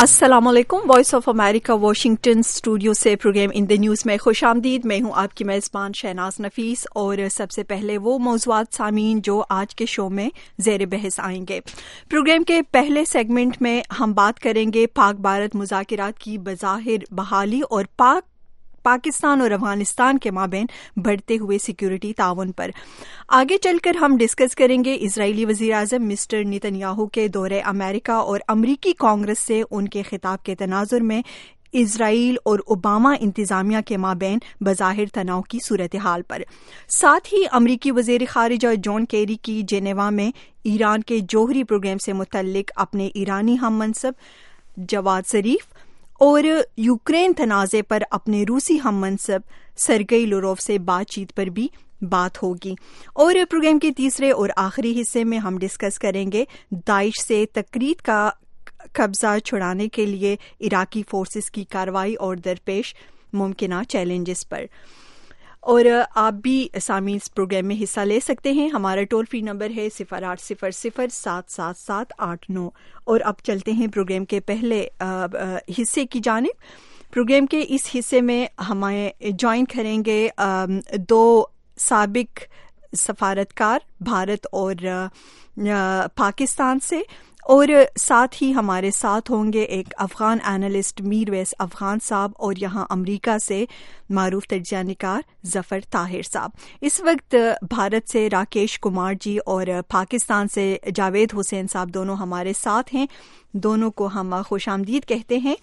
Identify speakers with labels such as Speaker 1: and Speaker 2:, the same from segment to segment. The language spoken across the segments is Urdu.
Speaker 1: अस्सलाम वालेकुम। Voice of America Washington studio से प्रोग्राम इन द न्यूज़ में खुश आमदीद। मैं हूं आपकी मेज़बान शहनाज नफीस और सबसे पहले वो मौज़ूआत सामीन जो आज के शो में ज़ेर बहस आएंगे। प्रोग्राम के पहले सेगमेंट में हम बात करेंगे पाक भारत मुज़ाकरात की बज़ाहिर बहाली और पाकिस्तान और अफगानिस्तान के माबैन बढ़ते हुए सिक्योरिटी ताउन पर। आगे चलकर हम डिस्कस करेंगे इजरायली वज़ीर आज़म मिस्टर नेतन्याहू के दौरे अमेरिका और अमरीकी कांग्रेस से उनके खिताब के तनाजुर में इजराइल और ओबामा इंतजामिया के माबैन बज़ाहिर तनाव की सूरत हाल पर। साथ ही अमरीकी वज़ीर ख़ारिजा जॉन केरी की जेनेवा में ईरान के जौहरी प्रोग्राम से मुतल्लिक अपने ईरानी हम मनसब जवाद ज़रीफ और यूक्रेन तनाज़े पर अपने रूसी हम मनसब सरगई लोरोव से बातचीत पर भी बात होगी। और प्रोग्राम के तीसरे और आखिरी हिस्से में हम डिस्कस करेंगे दाइश से तकरीत का कब्जा छुड़ाने के लिए इराकी फोर्सेस की कार्रवाई और दरपेश मुमकिना चैलेंजेस पर। और आप भी सामीन इस प्रोग्राम में हिस्सा ले सकते हैं। हमारा टोल फ्री नंबर है 0800-777-889। और अब चलते हैं प्रोग्राम के पहले हिस्से की जानिब। प्रोग्राम के इस हिस्से में हमें ज्वाइन करेंगे दो साबिक सफारतकार भारत और पाकिस्तान से, और साथ ही हमारे साथ होंगे एक अफगान एनालिस्ट मीर वैस अफगान साहब और यहाँ अमेरिका से मारूफ तजिया निगार जफर ताहिर साहब। इस वक्त भारत से राकेश कुमार जी और पाकिस्तान से जावेद हुसैन साहब दोनों हमारे साथ हैं। दोनों को हम खुश आमदीद कहते हैं।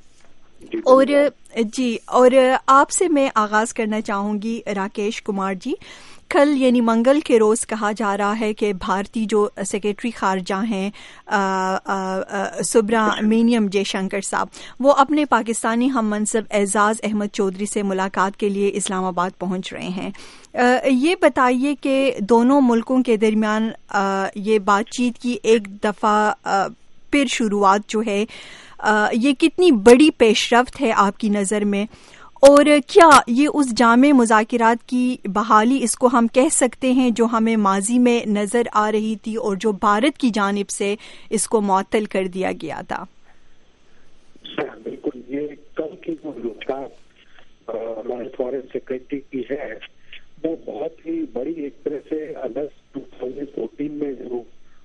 Speaker 1: और आपसे मैं आगाज करना चाहूंगी राकेश कुमार जी। कल यानी मंगल के रोज कहा जा रहा है कि भारतीय जो सेक्रेटरी खारजा हैं सुब्रमण्यम जयशंकर साहब, वो अपने पाकिस्तानी हम मनसब एजाज अहमद चौधरी से मुलाकात के लिए इस्लामाबाद पहुंच रहे हैं। ये बताइए कि दोनों मुल्कों के दरमियान ये बातचीत की एक दफा फिर शुरुआत जो है ये कितनी बड़ी पेशरफ्त है आपकी नज़र में, और क्या ये उस जामे मुज़ाकरात की बहाली इसको हम कह सकते हैं जो हमें माजी में नज़र आ रही थी और जो भारत की जानिब से इसको मुअत्तल कर दिया गया था?
Speaker 2: बिल्कुल, ये कल की जो मुलाकात हमारे फॉरेन सेक्रेटरी की है वो बहुत ही बड़ी एक तरह से अगस्त 2014 में जो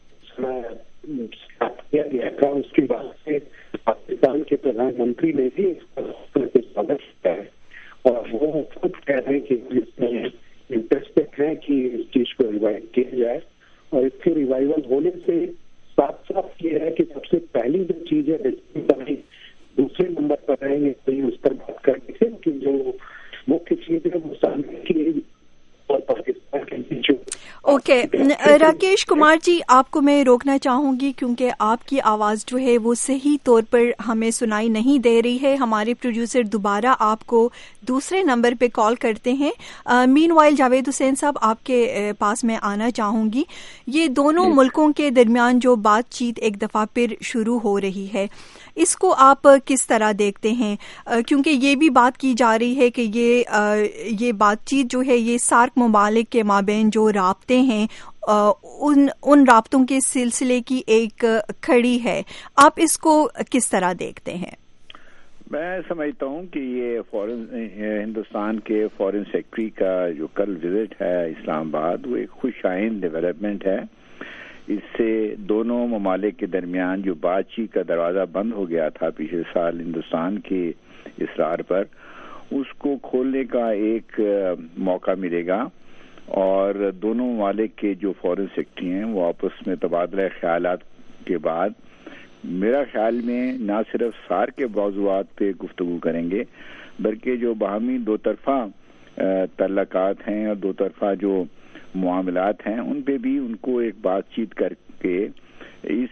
Speaker 2: किया गया था उसके बाद से पाकिस्तान के प्रधानमंत्री ने भी स्वागत किया है और वो खुद कह रहे हैं कि इंटरेस्टेड है कि इस चीज को रिवाइव किया जाए। और इसके रिवाइवल होने से साफ साफ ये है कि सबसे पहली जो चीज है दूसरे नंबर पर रहेंगे तो उस पर बात करने से कि जो मुख्य चीज है वो सामने की और पाकिस्तान के बीच।
Speaker 1: ओके, राकेश कुमार जी, आपको मैं रोकना चाहूंगी क्योंकि आपकी आवाज़ जो है वो सही तौर पर हमें सुनाई नहीं दे रही है। हमारे प्रोड्यूसर दोबारा आपको दूसरे नंबर पे कॉल करते हैं। मीनवाइल जावेद हुसैन साहब, आपके पास मैं आना चाहूंगी। ये दोनों मुल्कों के दरमियान जो बातचीत एक दफ़ा फिर शुरू हो रही है, इसको आप किस तरह देखते हैं? क्योंकि ये भी बात की जा रही है कि ये बातचीत जो है ये सार्क ममालिक के माबैन जो राब्ते हैं उन राब्तों के सिलसिले की एक खड़ी है। आप इसको किस तरह देखते हैं?
Speaker 3: मैं समझता हूँ कि ये हिंदुस्तान के फॉरेन सेक्रेटरी का जो कल विजिट है इस्लामाबाद वो एक खुशाइन डेवलपमेंट है। इससे दोनों ममालिक के दरमियान जो बातचीत का दरवाज़ा बंद हो गया था पिछले साल हिंदुस्तान के इसरार पर, उसको खोलने का एक मौका मिलेगा और दोनों ममालिक के जो फॉरेन सेक्रेटरी हैं वो आपस में तबादला ख्यालात के बाद मेरा ख्याल में ना सिर्फ सार्क के मौज़ूआत पे गुफ्तगू करेंगे बल्कि जो बाहमी दो तरफा तल्लकात हैं और दो तरफा जो मामलात हैं उन पे भी उनको एक बातचीत करके इस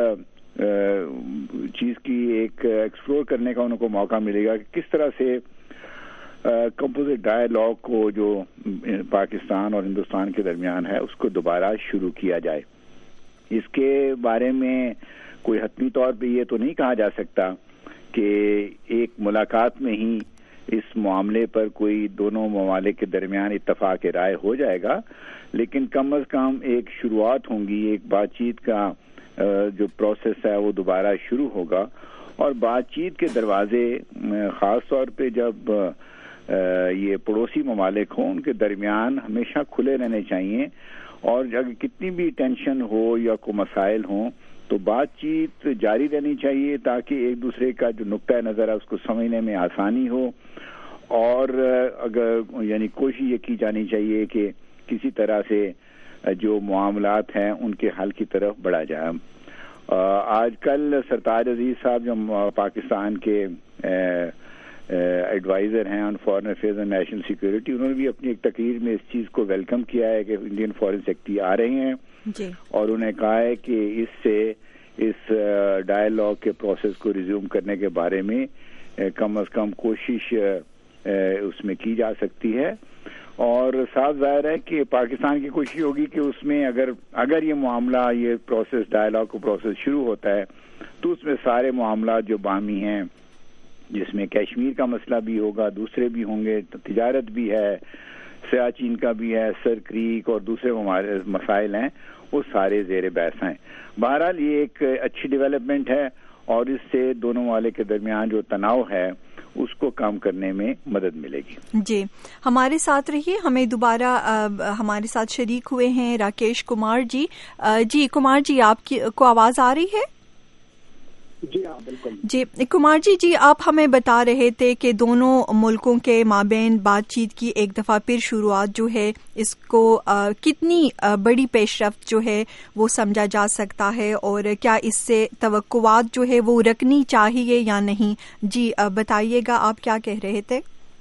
Speaker 3: चीज़ की एक एक्सप्लोर करने का उनको मौका मिलेगा कि किस तरह से कंपोजिट डायलॉग को जो पाकिस्तान और हिंदुस्तान के दरमियान है उसको दोबारा शुरू किया जाए। इसके बारे में कोई हतमी तौर पे ये तो नहीं कहा जा सकता कि एक मुलाकात में ही इस मामले पर कोई दोनों ममालिक के दरमियान इत्तफाक राय हो जाएगा, लेकिन कम अज कम एक शुरुआत होंगी, एक बातचीत का जो प्रोसेस है वो दोबारा शुरू होगा اور بات چیت کے دروازے خاص طور پہ جب یہ پڑوسی ممالک ہوں ان کے درمیان ہمیشہ کھلے رہنے چاہیے، اور اگر کتنی بھی ٹینشن ہو یا کوئی مسائل ہوں تو بات چیت جاری رہنی چاہیے تاکہ ایک دوسرے کا جو نقطۂ نظر ہے اس کو سمجھنے میں آسانی ہو، اور اگر یعنی کوشش یہ کی جانی چاہیے کہ کسی طرح سے جو معاملات ہیں ان کے حل کی طرف بڑھا جائے۔ آج کل سرتاج عزیز صاحب جو پاکستان کے ایڈوائزر ہیں on foreign affairs and national security, انہوں نے بھی اپنی ایک تقریر میں اس چیز کو ویلکم کیا ہے کہ انڈین فارن سیکرٹری آ رہے ہیں
Speaker 1: جی، اور
Speaker 3: انہیں کہا ہے کہ اس سے اس ڈائیلاگ کے پروسیس کو ریزیوم کرنے کے بارے میں کم از کم کوشش اس میں کی جا سکتی ہے، اور صاف ظاہر ہے کہ پاکستان کی کوشش ہوگی کہ اس میں اگر یہ معاملہ یہ پروسیس ڈائیلاگ کا پروسیس شروع ہوتا ہے تو اس میں سارے معاملات جو باہمی ہیں، جس میں کشمیر کا مسئلہ بھی ہوگا، دوسرے بھی ہوں گے، تجارت بھی ہے، سیاچین کا بھی ہے، سر کریک اور دوسرے مسائل ہیں، وہ سارے زیر بحث ہیں۔ بہرحال یہ ایک اچھی ڈیولپمنٹ ہے اور اس سے دونوں ممالک کے درمیان جو تناؤ ہے اس کو کام کرنے میں مدد ملے گی۔
Speaker 1: جی، ہمارے ساتھ رہیے، ہمیں دوبارہ ہمارے ساتھ شریک ہوئے ہیں راکیش کمار جی۔ جی کمار جی، آپ کو آواز آ رہی ہے؟
Speaker 2: جی ہاں بالکل۔
Speaker 1: جی کمار جی آپ ہمیں بتا رہے تھے کہ دونوں ملکوں کے مابین بات چیت کی ایک دفعہ پھر شروعات جو ہے اس کو کتنی بڑی پیش رفت جو ہے وہ سمجھا جا سکتا ہے، اور کیا اس سے توقعات جو ہے وہ رکھنی چاہیے یا نہیں؟ جی بتائیے گا، آپ کیا کہہ رہے تھے؟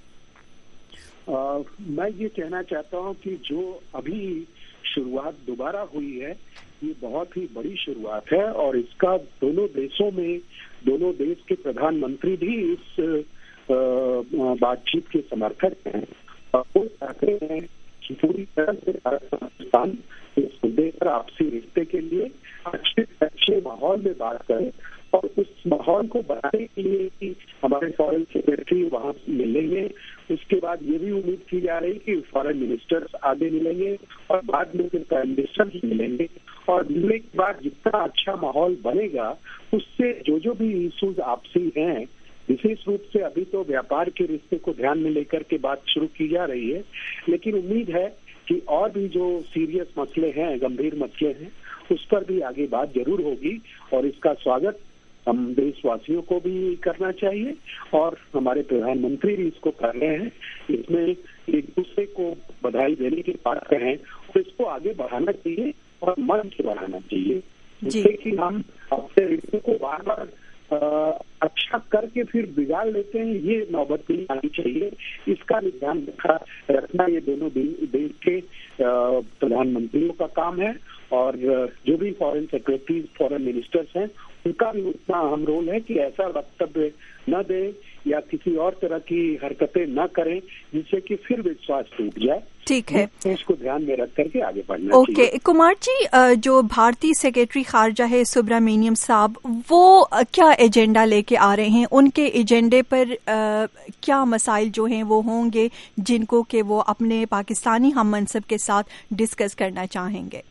Speaker 2: میں یہ کہنا چاہتا ہوں کہ جو ابھی شروعات دوبارہ ہوئی ہے یہ بہت ہی بڑی شروعات ہے، اور اس کا دونوں دیشوں میں دونوں دیش کے پردھان منتری بھی اس بات چیت کے سمرتھک ہیں، اور وہ چاہتے ہیں کہ پوری طرح سے پاکستان اس مدعے پر آپسی رشتے کے لیے اچھے ماحول میں بات کرے، اور اس ماحول کو بنانے کے لیے کہ ہمارے فارن سیکرٹری وہاں ملیں گے، اس کے بعد یہ بھی امید کی جا رہی کہ فارن منسٹرز آگے ملیں گے اور بعد میں پھر پرائم منسٹر ہی ملیں گے، اور ملنے کے بعد جتنا اچھا ماحول بنے گا اس سے جو بھی ایشوز آپسی ہیں، وشیش روپ سے ابھی تو ویاپار کے رشتے کو دھیان میں لے کر کے بات شروع کی جا رہی ہے، لیکن امید ہے کہ اور بھی جو سیریس مسئلے ہیں، گمبھیر مسئلے ہیں، اس پر بھی آگے بات ضرور ہوگی، اور اس کا سواگت ہم دیش واسیوں کو بھی کرنا چاہیے اور ہمارے پردھان منتری بھی اس کو کر رہے ہیں۔ اس میں ایک دوسرے کو بدھائی دینے کی بات کریں اور اس کو آگے بڑھانا چاہیے اور من سے بڑھانا چاہیے، جس سے کہ ہم اپنے رشتے کو بار بار اچھا کر کے پھر بگاڑ لیتے ہیں، یہ نوبت نہیں آنی چاہیے۔ اس کا بھی دھیان رکھنا یہ دونوں دیش کے پردھان منتریوں کا کام ہے، اور جو بھی فارن سیکرٹریز فارن منسٹرز ہیں ان کا بھی اتنا اہم رول ہے کہ ایسا وکتویہ نہ دیں یا کسی اور طرح کی حرکتیں نہ کریں جس سے کہ پھر وشواس ٹوٹ جائے۔
Speaker 1: ٹھیک ہے،
Speaker 2: اس کو دھیان میں رکھ کر کے آگے بڑھنا چاہیے۔
Speaker 1: اوکے کمار جی، جو بھارتی سیکرٹری خارجہ ہے سبرامینیم صاحب، وہ کیا ایجنڈا لے کے آ رہے ہیں؟ ان کے ایجنڈے پر کیا مسائل جو ہیں وہ ہوں گے جن کو کہ وہ اپنے پاکستانی ہم منصب کے ساتھ ڈسکس کرنا چاہیں گے؟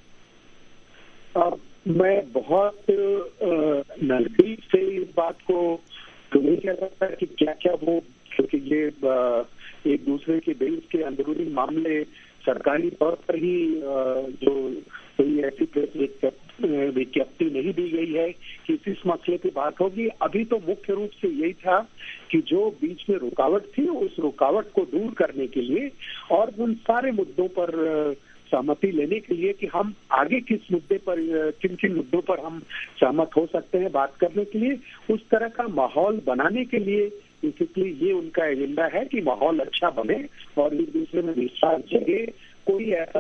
Speaker 2: میں بہت نزدیک سے اس بات کو نہیں کہہ سکتا کہ کیا کیا وہ، کیونکہ یہ ایک دوسرے کے دیش کے اندرونی معاملے سرکاری طور پر ہی جو کوئی ایسی وجاپتی نہیں دی گئی ہے کہ اس مسئلے پہ بات ہوگی۔ ابھی تو مکھیہ روپ سے یہی تھا کہ جو بیچ میں رکاوٹ تھی اس رکاوٹ کو دور کرنے کے لیے اور ان سارے مدعوں پر سہمتی لینے کے لیے کہ ہم آگے کس مدعے پر، کن کن مدعوں پر ہم سہمت ہو سکتے ہیں بات کرنے کے لیے، اس طرح کا ماحول بنانے کے لیے بیسکلی یہ ان کا ایجنڈا ہے کہ ماحول اچھا بنے اور ایک دوسرے میں وشواس جگے، کوئی ایسا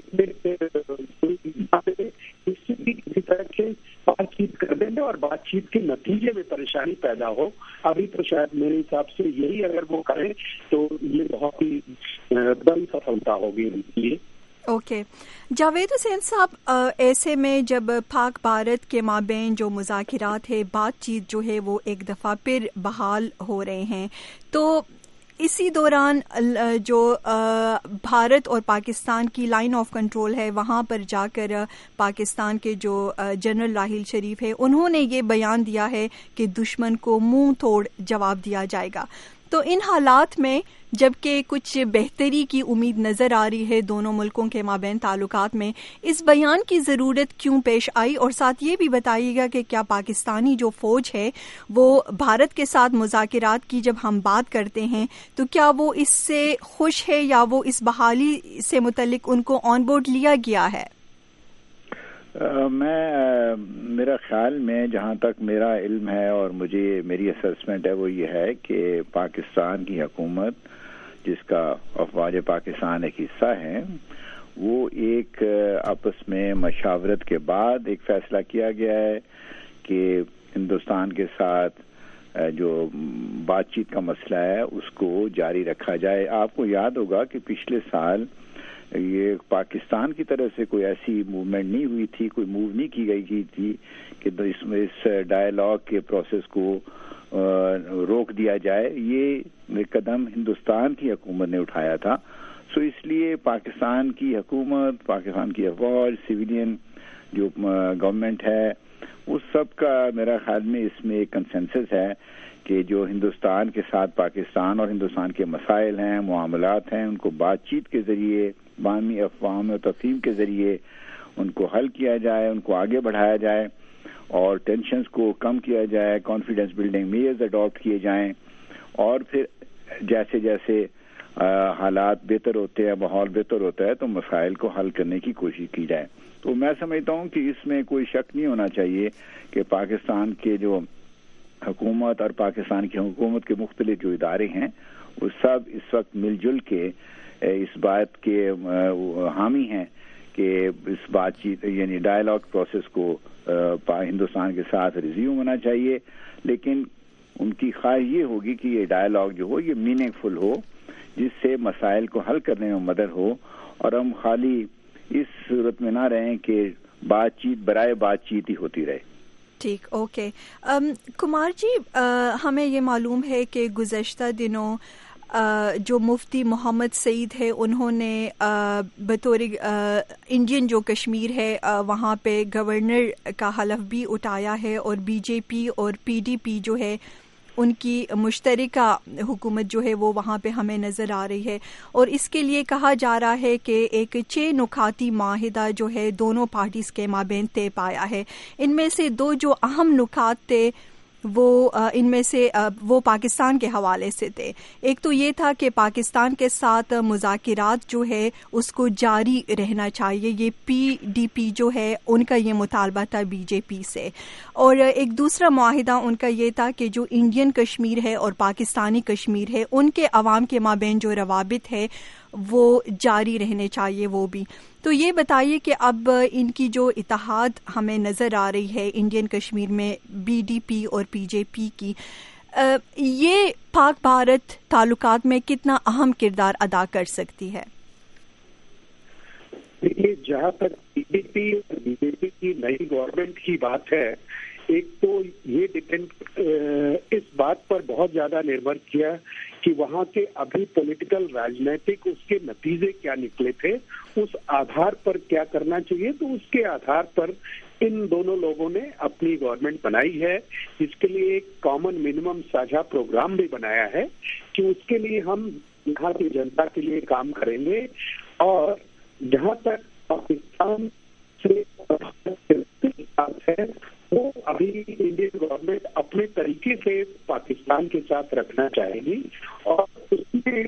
Speaker 2: اس سے بھی کسی طرح کے بات چیت کر دیں گے اور بات چیت کے نتیجے میں پریشانی پیدا ہو۔ ابھی تو شاید میرے حساب سے یہی اگر وہ کریں تو یہ بہت ہی بڑی سفلتا ہوگی ان کے لیے۔
Speaker 1: اوکے جاوید حسین صاحب، ایسے میں جب پاک بھارت کے مابین جو مذاکرات ہے، بات چیت جو ہے وہ ایک دفعہ پھر بحال ہو رہے ہیں، تو اسی دوران جو بھارت اور پاکستان کی لائن آف کنٹرول ہے وہاں پر جا کر پاکستان کے جو جنرل راحیل شریف ہے انہوں نے یہ بیان دیا ہے کہ دشمن کو منہ توڑ جواب دیا جائے گا. تو ان حالات میں جبکہ کچھ بہتری کی امید نظر آ رہی ہے دونوں ملکوں کے مابین تعلقات میں، اس بیان کی ضرورت کیوں پیش آئی؟ اور ساتھ یہ بھی بتائیے گا کہ کیا پاکستانی جو فوج ہے وہ بھارت کے ساتھ مذاکرات کی جب ہم بات کرتے ہیں تو کیا وہ اس سے خوش ہے یا وہ اس بحالی سے متعلق ان کو آن بورڈ لیا گیا ہے؟
Speaker 3: میرا خیال میں جہاں تک میرا علم ہے اور میری اسسمنٹ ہے وہ یہ ہے کہ پاکستان کی حکومت جس کا افواج پاکستان ایک حصہ ہے وہ ایک آپس میں مشاورت کے بعد ایک فیصلہ کیا گیا ہے کہ ہندوستان کے ساتھ جو بات چیت کا مسئلہ ہے اس کو جاری رکھا جائے. آپ کو یاد ہوگا کہ پچھلے سال یہ پاکستان کی طرف سے کوئی ایسی موومنٹ نہیں ہوئی تھی، کوئی موو نہیں کی گئی تھی کہ اس ڈائیلاگ کے پروسیس کو روک دیا جائے. یہ قدم ہندوستان کی حکومت نے اٹھایا تھا. سو اس لیے پاکستان کی حکومت، پاکستان کی افواج، سویلین جو گورنمنٹ ہے اس سب کا میرا خیال میں اس میں ایک کنسنسس ہے کہ جو ہندوستان کے ساتھ پاکستان اور ہندوستان کے مسائل ہیں، معاملات ہیں، ان کو بات چیت کے ذریعے، باہمی افہام و تفہیم کے ذریعے ان کو حل کیا جائے، ان کو آگے بڑھایا جائے اور ٹینشنز کو کم کیا جائے، کانفیڈنس بلڈنگ میئرز اڈاپٹ کیے جائیں اور پھر جیسے جیسے حالات بہتر ہوتے ہیں، ماحول بہتر ہوتا ہے تو مسائل کو حل کرنے کی کوشش کی جائے. تو میں سمجھتا ہوں کہ اس میں کوئی شک نہیں ہونا چاہیے کہ پاکستان کے جو حکومت اور پاکستان کی حکومت کے مختلف جو ادارے ہیں وہ سب اس وقت مل جل کے اس بات کے حامی ہیں کہ اس بات چیت یعنی ڈائیلاگ پروسیس کو ہندوستان کے ساتھ ریزیوم ہونا چاہیے. لیکن ان کی خواہش یہ ہوگی کہ یہ ڈائیلاگ جو ہو یہ میننگ فل ہو، جس سے مسائل کو حل کرنے میں مدد ہو اور ہم خالی اس صورت میں نہ رہیں کہ بات چیت برائے بات چیت ہی ہوتی رہے.
Speaker 1: ٹھیک، اوکے. کمار جی، ہمیں یہ معلوم ہے کہ گزشتہ دنوں جو مفتی محمد سعید ہے انہوں نے بطور انڈین جو کشمیر ہے وہاں پہ گورنر کا حلف بھی اٹھایا ہے اور بی جے پی اور پی ڈی پی جو ہے ان کی مشترکہ حکومت جو ہے وہ وہاں پہ ہمیں نظر آ رہی ہے اور اس کے لیے کہا جا رہا ہے کہ ایک 6 نکاتی معاہدہ جو ہے دونوں پارٹیز کے مابین طے پایا ہے. ان میں سے 2 جو اہم نکات تھے وہ ان میں سے وہ پاکستان کے حوالے سے تھے. ایک تو یہ تھا کہ پاکستان کے ساتھ مذاکرات جو ہے اس کو جاری رہنا چاہیے، یہ پی ڈی پی جو ہے ان کا یہ مطالبہ تھا بی جے پی سے. اور ایک دوسرا معاہدہ ان کا یہ تھا کہ جو انڈین کشمیر ہے اور پاکستانی کشمیر ہے ان کے عوام کے مابین جو روابط ہے وہ جاری رہنے چاہیے وہ بھی. تو یہ بتائیے کہ اب ان کی جو اتحاد ہمیں نظر آ رہی ہے انڈین کشمیر میں بی ڈی پی اور پی جے پی کی، یہ پاک بھارت تعلقات میں کتنا اہم کردار ادا کر سکتی ہے؟
Speaker 2: دیکھیے، جہاں تک پی ڈی پی اور بی جے پی کی نئی گورنمنٹ کی بات ہے، ایک تو یہ ڈپینڈ اس بات پر بہت زیادہ نربھر کیا کہ وہاں کے ابھی پولیٹیکل راجنیتک اس کے نتیجے کیا نکلے تھے، اس آدھار پر کیا کرنا چاہیے. تو اس کے آدھار پر ان دونوں لوگوں نے اپنی گورنمنٹ بنائی ہے. اس کے لیے ایک کامن منیمم ساجھا پروگرام بھی بنایا ہے کہ اس کے لیے ہم یہاں کی جنتا کے لیے کام کریں گے. اور جہاں تک پاکستان سے ہے وہ ابھی انڈین گورنمنٹ اپنے طریقے سے پاکستان کے ساتھ رکھنا چاہے گی اور اس میں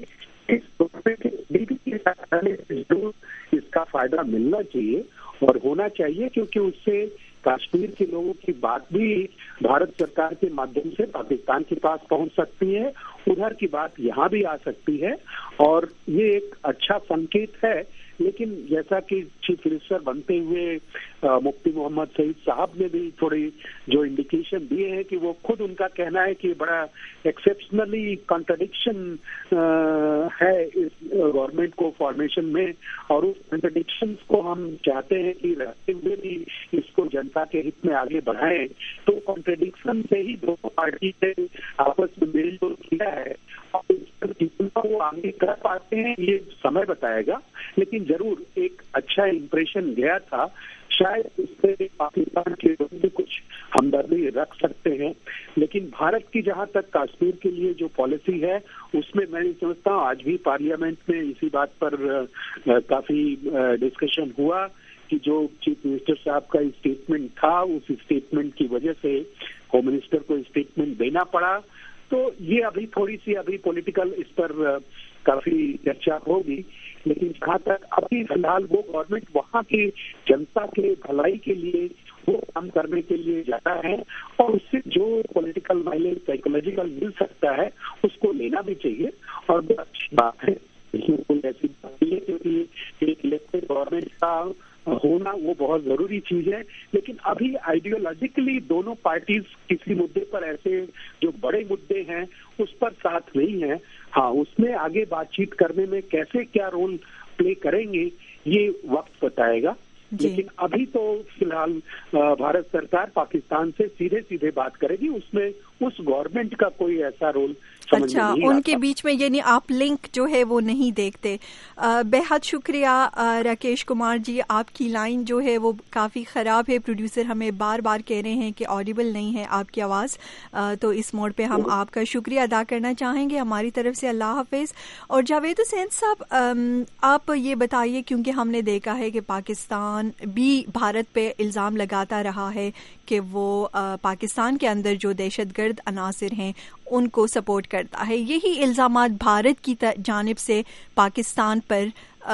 Speaker 2: اس کا فائدہ ملنا چاہیے اور ہونا چاہیے، کیونکہ اس سے کشمیر کے لوگوں کی بات بھی بھارت سرکار کے مادھیم سے پاکستان کے پاس پہنچ سکتی ہے، ادھر کی بات یہاں بھی آ سکتی ہے اور یہ ایک اچھا سنکیت ہے. لیکن جیسا کہ چیف منسٹر بنتے ہوئے مفتی محمد سعید صاحب نے بھی تھوڑی جو انڈیکیشن دیے ہیں کہ وہ خود ان کا کہنا ہے کہ بڑا ایکسیپشنلی کنٹرڈکشن ہے اس گورنمنٹ کو فارمیشن میں، اور اس کنٹرڈکشنز کو ہم چاہتے ہیں کہ رہتے ہوئے بھی اس کو جنتا کے ہت میں آگے بڑھائیں. تو کنٹرڈکشن سے ہی دونوں پارٹی نے آپس میں میل جول کیا ہے اور आगे कर पाते हैं ये समय बताएगा, लेकिन जरूर एक अच्छा इंप्रेशन गया था। शायद इससे पाकिस्तान के लोग भी कुछ हमदर्दी रख सकते हैं, लेकिन भारत की जहां तक कश्मीर के लिए जो पॉलिसी है उसमें मैं समझता हूँ आज भी पार्लियामेंट में इसी बात पर काफी डिस्कशन हुआ कि जो चीफ मिनिस्टर साहब का स्टेटमेंट था, उस स्टेटमेंट की वजह से होम मिनिस्टर को स्टेटमेंट देना पड़ा। तो ये अभी थोड़ी सी पॉलिटिकल इस पर काफी चर्चा होगी, लेकिन जहाँ तक अभी फिलहाल वो गवर्नमेंट वहाँ की जनता के भलाई के लिए वो काम करने के लिए जाता है, और उससे जो पॉलिटिकल माइलेज साइकोलॉजिकल मिल सकता है उसको लेना भी चाहिए, और बहुत अच्छी बात है। इसमें कोई ऐसी बात नहीं है, क्योंकि एक इलेक्टेड गवर्नमेंट का होना वो बहुत जरूरी चीज है। लेकिन अभी आइडियोलॉजिकली दोनों पार्टीज किसी मुद्दे पर, ऐसे जो बड़े मुद्दे हैं उस पर साथ नहीं है। हाँ, उसमें आगे बातचीत करने में कैसे क्या रोल प्ले करेंगे ये वक्त बताएगा, लेकिन अभी तो फिलहाल भारत सरकार पाकिस्तान से सीधे सीधे बात करेगी, उसमें उस गवर्नमेंट का कोई ऐसा रोल समझ में नहीं
Speaker 1: उनके
Speaker 2: आता।
Speaker 1: बीच में यानी आप लिंक जो है वो नहीं देखते। बेहद शुक्रिया राकेश कुमार जी, आपकी लाइन जो है वो काफ़ी ख़राब है, प्रोड्यूसर हमें बार बार कह रहे हैं कि ऑडिबल नहीं है आपकी आवाज़, तो इस मोड पे हम आपका शुक्रिया अदा करना चाहेंगे हमारी तरफ से। अल्लाह हाफिज़। और जावेद हुसैन साहब, आप ये बताइए, क्योंकि हमने देखा है कि पाकिस्तान भी भारत पे इल्ज़ाम लगाता रहा है कि वो पाकिस्तान के अंदर जो दहशतगर्द अनासिर हैं उनको सपोर्ट करता है। यही इल्ज़ामात भारत की जानिब से पाकिस्तान पर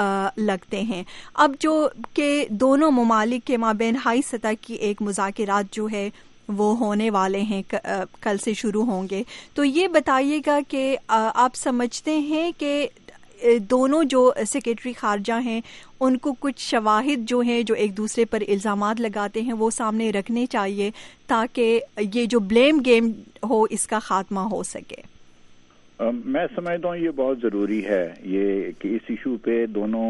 Speaker 1: लगते हैं। अब जो कि दोनों ममालिक के माबैन हाई सतह की एक मुज़ाकरात जो है वो होने वाले हैं, कल से शुरू होंगे, तो ये बताइएगा कि आप समझते हैं कि दोनों जो सेक्रेटरी खारजा हैं उनको कुछ शवाहिद जो हैं जो एक दूसरे पर इल्ज़ामात लगाते हैं वो सामने रखने चाहिए, ताकि ये जो ब्लेम गेम हो इसका खात्मा हो सके?
Speaker 3: मैं समझता हूँ ये बहुत ज़रूरी है ये कि इस इशू पे दोनों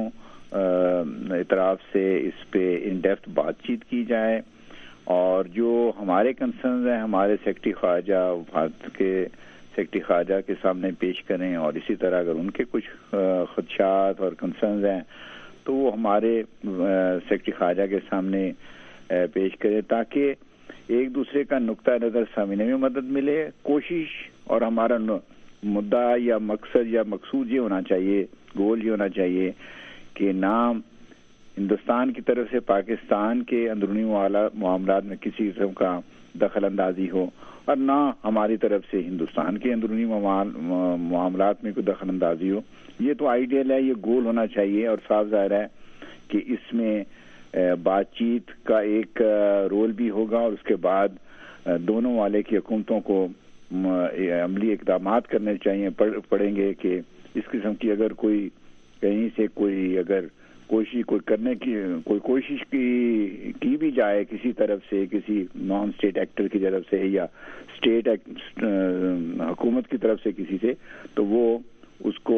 Speaker 3: इतराफ से इस पे इन डेप्थ बातचीत की जाए, और जो हमारे कंसर्न हैं हमारे सेक्रेटरी खारजा, भारत के सेक्रेटरी खारजा के सामने पेश करें, और इसी तरह अगर उनके कुछ खदशात और कंसर्न हैं तो वो हमारे सेक्रेटरी खारजा के सामने पेश करें, ताकि एक दूसरे का नुक्ता नज़र समझने में मदद मिले। कोशिश और हमारा मुद्दा या मकसद या मकसूद ये होना चाहिए, गोल ये होना चाहिए कि ना हिंदुस्तान की तरफ से पाकिस्तान के अंदरूनी मामलात में किसी किस्म का दखल अंदाजी हो, और ना हमारी तरफ से हिंदुस्तान के अंदरूनी मामलात में कोई दखल अंदाजी हो। ये तो आइडियल है, ये गोल होना चाहिए, और साफ ज़ाहिर है कि इसमें बातचीत का एक रोल भी होगा, और उसके बाद दोनों वाले की हुकूमतों को अमली इक़दामात करने चाहिए पड़ेंगे कि इस किस्म की अगर कोई कहीं से कोई अगर कोई कोशिश की भी जाए किसी तरफ से, किसी नॉन स्टेट एक्टर की तरफ से या स्टेट हुकूमत की तरफ से किसी से, तो वो उसको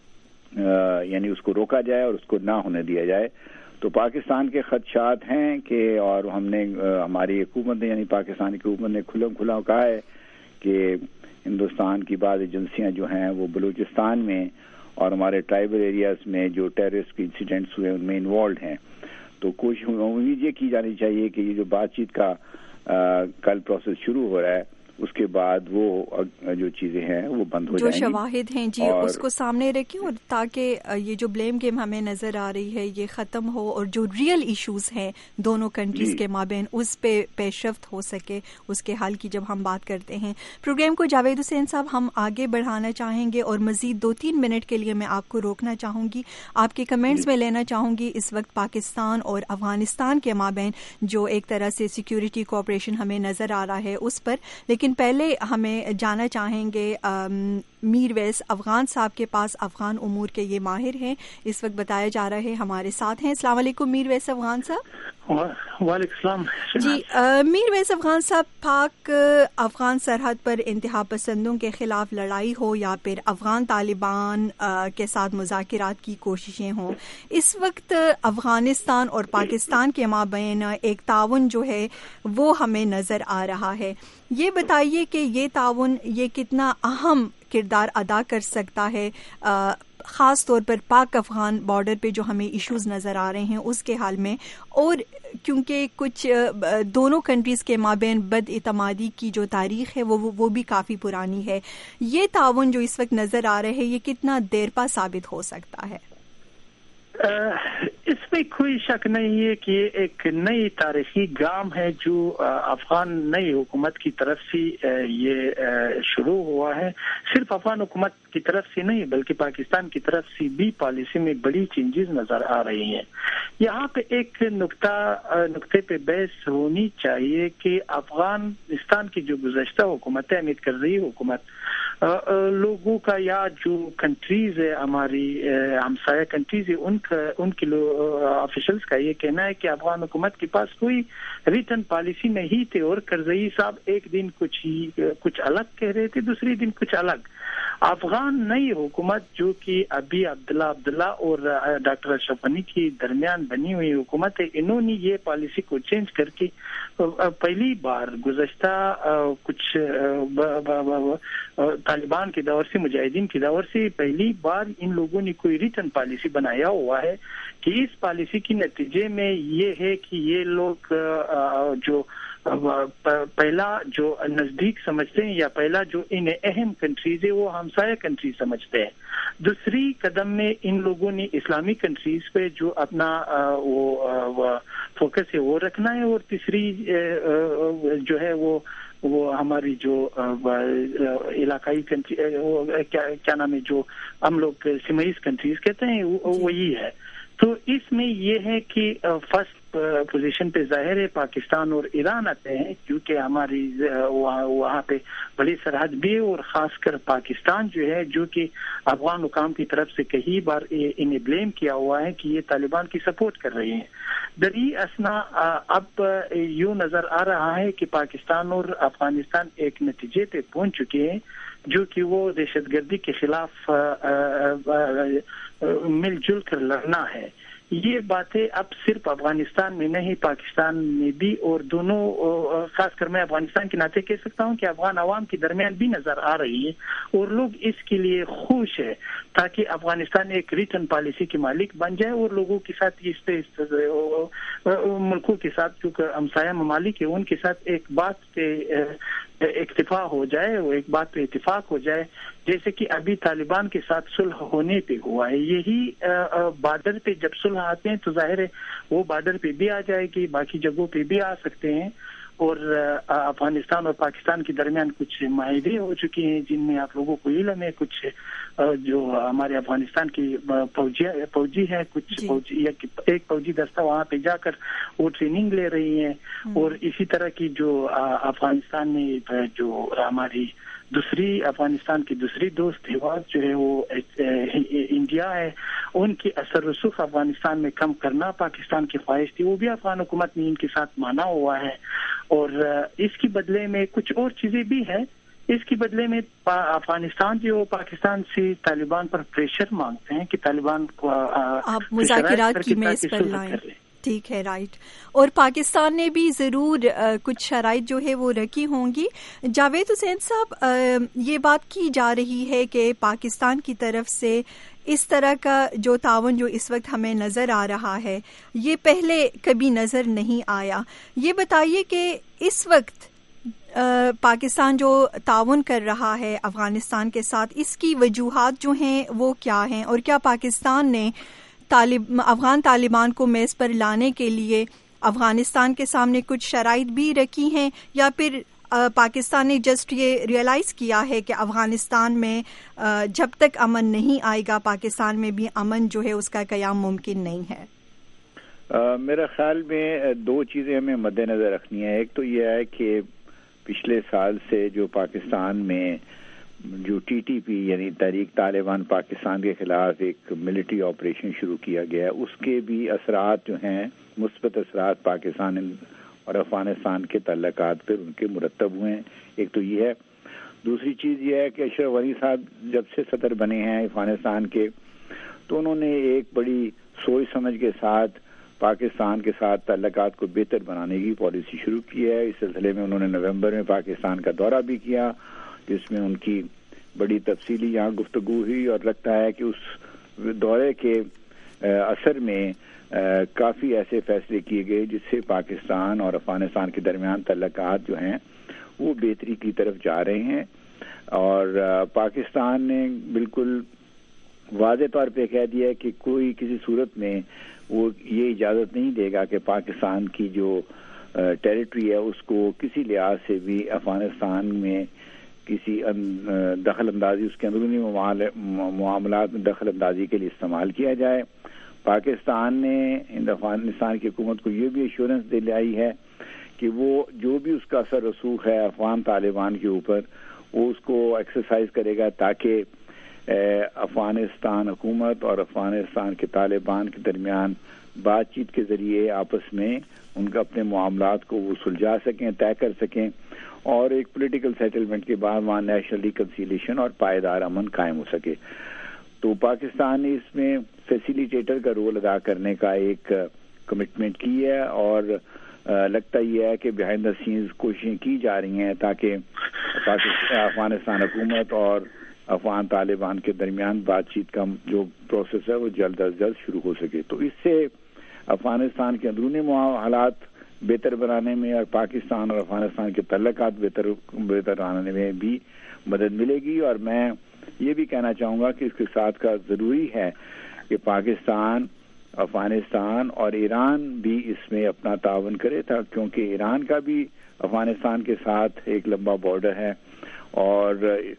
Speaker 3: यानी उसको रोका जाए और उसको ना होने दिया जाए। तो पाकिस्तान के खदशात हैं कि, और हमने हमारी हुकूमत ने यानी पाकिस्तान की हुकूमत ने खुला कहा है कि हिंदुस्तान की बाद एजेंसियां जो हैं वो बलूचिस्तान में और हमारे ट्राइबल एरियाज में जो टेररिस्ट इंसिडेंट्स हुए उनमें इन्वॉल्व हैं। तो कोशिश उम्मीद ये की जानी चाहिए कि ये जो बातचीत का कल प्रोसेस शुरू हो रहा है उसके बाद वो जो चीजें हैं वो बंद हो जाएंगी,
Speaker 1: जो शवाहिद हैं जी उसको सामने रखें, और ताकि ये जो ब्लेम गेम हमें नजर आ रही है ये खत्म हो, और जो रियल इश्यूज हैं दोनों कंट्रीज के माबैन उस पे पेशरफ्त हो सके, उसके हल की जब हम बात करते हैं। प्रोग्राम को जावेद हुसैन साहब हम आगे बढ़ाना चाहेंगे, और मजीद 2-3 मिनट के लिए मैं आपको रोकना चाहूंगी, आपके कमेंट्स में लेना चाहूंगी इस वक्त पाकिस्तान और अफगानिस्तान के माबैन जो एक तरह से सिक्योरिटी कोऑपरेशन हमें नजर आ रहा है उस पर। लेकिन पहले हमें जाना चाहेंगे मीर वैस अफगान साहब के पास, अफगान उमूर के ये माहिर हैं, इस वक्त बताया जा रहा है हमारे साथ हैं। अस्सलाम वालेकुम मीर वैस अफगान साहब।
Speaker 2: वालेकुम
Speaker 1: जी मीर वैस अफगान साहब, पाक अफगान सरहद पर इंतहा पसंदों के खिलाफ लड़ाई हो या फिर अफगान तालिबान के साथ मुज़ाकरात की कोशिशें हों, इस वक्त अफगानिस्तान और पाकिस्तान के माबैन एक ताउन जो है वो हमें नजर आ रहा है। ये बताइए कि ये ताउन ये कितना अहम کردار ادا کر سکتا ہے، خاص طور پر پاک افغان بارڈر پہ جو ہمیں ایشوز نظر آ رہے ہیں اس کے حال میں، اور کیونکہ کچھ دونوں کنٹریز کے مابین بد اعتمادی کی جو تاریخ ہے وہ بھی کافی پرانی ہے، یہ تعاون جو اس وقت نظر آ رہا ہے یہ کتنا دیر پا ثابت ہو سکتا ہے؟
Speaker 4: اس میں کوئی شک نہیں ہے کہ یہ ایک نئی تاریخی گام ہے جو افغان نئی حکومت کی طرف سے یہ شروع ہوا ہے. صرف افغان حکومت کی طرف سے نہیں بلکہ پاکستان کی طرف سے بھی پالیسی میں بڑی چینجز نظر آ رہی ہیں. یہاں پہ ایک نقطے پہ بحث ہونی چاہیے کہ افغانستان کی جو گزشتہ حکومت ہے، امید کر رہی حکومت، لوگوں کا یا جو کنٹریز ہے ہماری ہمسایہ کنٹریز ہے ان کے آفیشلز کا یہ کہنا ہے کہ افغان حکومت کے پاس کوئی ریٹن پالیسی نہیں تھی، اور کرزئی صاحب ایک دن کچھ الگ کہہ رہے تھے، دوسری دن کچھ الگ. افغان نئی حکومت جو کہ ابھی عبداللہ اور ڈاکٹر اشرف غنی کے درمیان بنی ہوئی حکومت ہے، انہوں نے یہ پالیسی کو چینج کر کے پہلی بار گزشتہ کچھ طالبان کے دور سے، مجاہدین کے دور سے پہلی بار ان لوگوں نے کوئی ریٹن پالیسی بنایا ہوا ہے کہ اس پالیسی کے نتیجے میں یہ ہے کہ یہ لوگ جو پہلا جو نزدیک سمجھتے ہیں یا پہلا جو انہیں اہم کنٹریز ہے وہ ہمسایہ کنٹریز سمجھتے ہیں. دوسری قدم میں ان لوگوں نے اسلامی کنٹریز پہ جو اپنا وہ فوکس ہے وہ رکھنا ہے، اور تیسری جو ہے وہ ہماری جو علاقائی کنٹری کیا نام ہے جو ہم لوگ سمیز کنٹریز کہتے ہیں وہی ہے. تو اس میں یہ ہے کہ فرسٹ پوزیشن پہ ظاہر ہے پاکستان اور ایران آتے ہیں، کیونکہ ہماری وہاں پہ بڑی سرحد بھی ہے، اور خاص کر پاکستان جو ہے جو کہ افغان حکام کی طرف سے کئی بار انہیں بلیم کیا ہوا ہے کہ یہ طالبان کی سپورٹ کر رہی ہیں. دری اسنا اب یوں نظر آ رہا ہے کہ پاکستان اور افغانستان ایک نتیجے پہ پہنچ چکے ہیں جو کہ وہ دہشت گردی کے خلاف مل جل کر لڑنا ہے. یہ باتیں اب صرف افغانستان میں نہیں پاکستان میں بھی، اور دونوں خاص کر میں افغانستان کے ناطے کہہ سکتا ہوں کہ افغان عوام کے درمیان بھی نظر آ رہی ہے، اور لوگ اس کے لیے خوش ہے تاکہ افغانستان ایک ریٹن پالیسی کے مالک بن جائے، اور لوگوں کے ساتھ ملکوں کے ساتھ جو ہمسایہ ممالک ہے ان کے ساتھ ایک بات پہ اکتفا ہو جائے، وہ ایک بات پہ اتفاق ہو جائے، جیسے کہ ابھی طالبان کے ساتھ صلح ہونے پہ ہوا ہے. یہی بارڈر پہ جب صلح آتے ہیں تو ظاہر ہے وہ بارڈر پہ بھی آ جائے گی، باقی جگہوں پہ بھی آ سکتے ہیں. اور افغانستان اور پاکستان کے درمیان کچھ معاہدے ہو چکے ہیں جن میں آپ لوگوں کو علم ہے، کچھ جو ہمارے افغانستان کی فوجی ہے، کچھ فوجی ایک فوجی دستہ وہاں پہ جا کر وہ ٹریننگ لے رہی ہیں، اور اسی طرح کی جو افغانستان میں جو ہماری افغانستان کی دوسری دوست حواد جو ہے وہ انڈیا ہے، ان کی اثر رسوخ افغانستان میں کم کرنا پاکستان کی خواہش تھی، وہ بھی افغان حکومت نے ان کے ساتھ مانا ہوا ہے. اور اس کے بدلے میں کچھ اور چیزیں بھی ہیں. اس کے بدلے میں افغانستان جو پاکستان سے طالبان پر پریشر مانگتے ہیں کہ طالبان کو
Speaker 1: آپ مذاکرات کی میز پر لائیں. ٹھیک ہے، رائٹ. اور پاکستان نے بھی ضرور کچھ شرائط جو ہے وہ رکھی ہوں گی. جاوید حسین صاحب، یہ بات کی جا رہی ہے کہ پاکستان کی طرف سے اس طرح کا جو تعاون جو اس وقت ہمیں نظر آ رہا ہے یہ پہلے کبھی نظر نہیں آیا. یہ بتائیے کہ اس وقت پاکستان جو تعاون کر رہا ہے افغانستان کے ساتھ، اس کی وجوہات جو ہیں وہ کیا ہیں، اور کیا پاکستان نے افغان طالبان کو میز پر لانے کے لیے افغانستان کے سامنے کچھ شرائط بھی رکھی ہیں، یا پھر پاکستان نے جسٹ یہ ریئلائز کیا ہے کہ افغانستان میں جب تک امن نہیں آئے گا پاکستان میں بھی امن جو ہے اس کا قیام ممکن نہیں ہے؟
Speaker 3: میرا خیال میں دو چیزیں ہمیں مد نظر رکھنی ہے. ایک تو یہ ہے کہ پچھلے سال سے جو پاکستان میں جو ٹی ٹی پی یعنی تحریک طالبان پاکستان کے خلاف ایک ملٹری آپریشن شروع کیا گیا ہے، اس کے بھی اثرات جو ہیں مثبت اثرات پاکستان اور افغانستان کے تعلقات پر ان کے مرتب ہوئے ہیں. ایک تو یہ ہے. دوسری چیز یہ ہے کہ اشرف غنی صاحب جب سے صدر بنے ہیں افغانستان کے تو انہوں نے ایک بڑی سوچ سمجھ کے ساتھ پاکستان کے ساتھ تعلقات کو بہتر بنانے کی پالیسی شروع کی ہے. اس سلسلے میں انہوں نے نومبر میں پاکستان کا دورہ بھی کیا، جس میں ان کی بڑی تفصیلی یہاں گفتگو ہوئی، اور لگتا ہے کہ اس دورے کے اثر میں کافی ایسے فیصلے کیے گئے جس سے پاکستان اور افغانستان کے درمیان تعلقات جو ہیں وہ بہتری کی طرف جا رہے ہیں. اور پاکستان نے بالکل واضح طور پہ کہہ دیا کہ کوئی کسی صورت میں وہ یہ اجازت نہیں دے گا کہ پاکستان کی جو ٹیریٹری ہے اس کو کسی لحاظ سے بھی افغانستان میں کسی دخل اندازی، اس کے اندرونی معاملات میں دخل اندازی کے لیے استعمال کیا جائے. پاکستان نے افغانستان کی حکومت کو یہ بھی ایشورنس دلائی ہے کہ وہ جو بھی اس کا اثر رسوخ ہے افغان طالبان کے اوپر وہ اس کو ایکسرسائز کرے گا تاکہ افغانستان حکومت اور افغانستان کے طالبان کے درمیان بات چیت کے ذریعے آپس میں ان کا اپنے معاملات کو وہ سلجھا سکیں، طے کر سکیں، اور ایک پولیٹیکل سیٹلمنٹ کے بعد وہاں نیشنل ریکنسیلیشن اور پائیدار امن قائم ہو سکے. تو پاکستان نے اس میں فیسیلیٹیٹر کا رول ادا کرنے کا ایک کمٹمنٹ کی ہے، اور لگتا یہ ہے کہ بیہائنڈ دا سینز کوششیں کی جا رہی ہیں تاکہ افغانستان حکومت اور افغان طالبان کے درمیان بات چیت کا جو پروسیس ہے وہ جلد از جلد شروع ہو سکے. تو اس سے افغانستان کے اندرونی حالات بہتر بنانے میں اور پاکستان اور افغانستان کے تعلقات بہتر بنانے میں بھی مدد ملے گی. اور میں یہ بھی کہنا چاہوں گا کہ اس کے ساتھ کا ضروری ہے کہ پاکستان، افغانستان اور ایران بھی اس میں اپنا تعاون کرے تھا، کیونکہ ایران کا بھی افغانستان کے ساتھ ایک لمبا بارڈر ہے، اور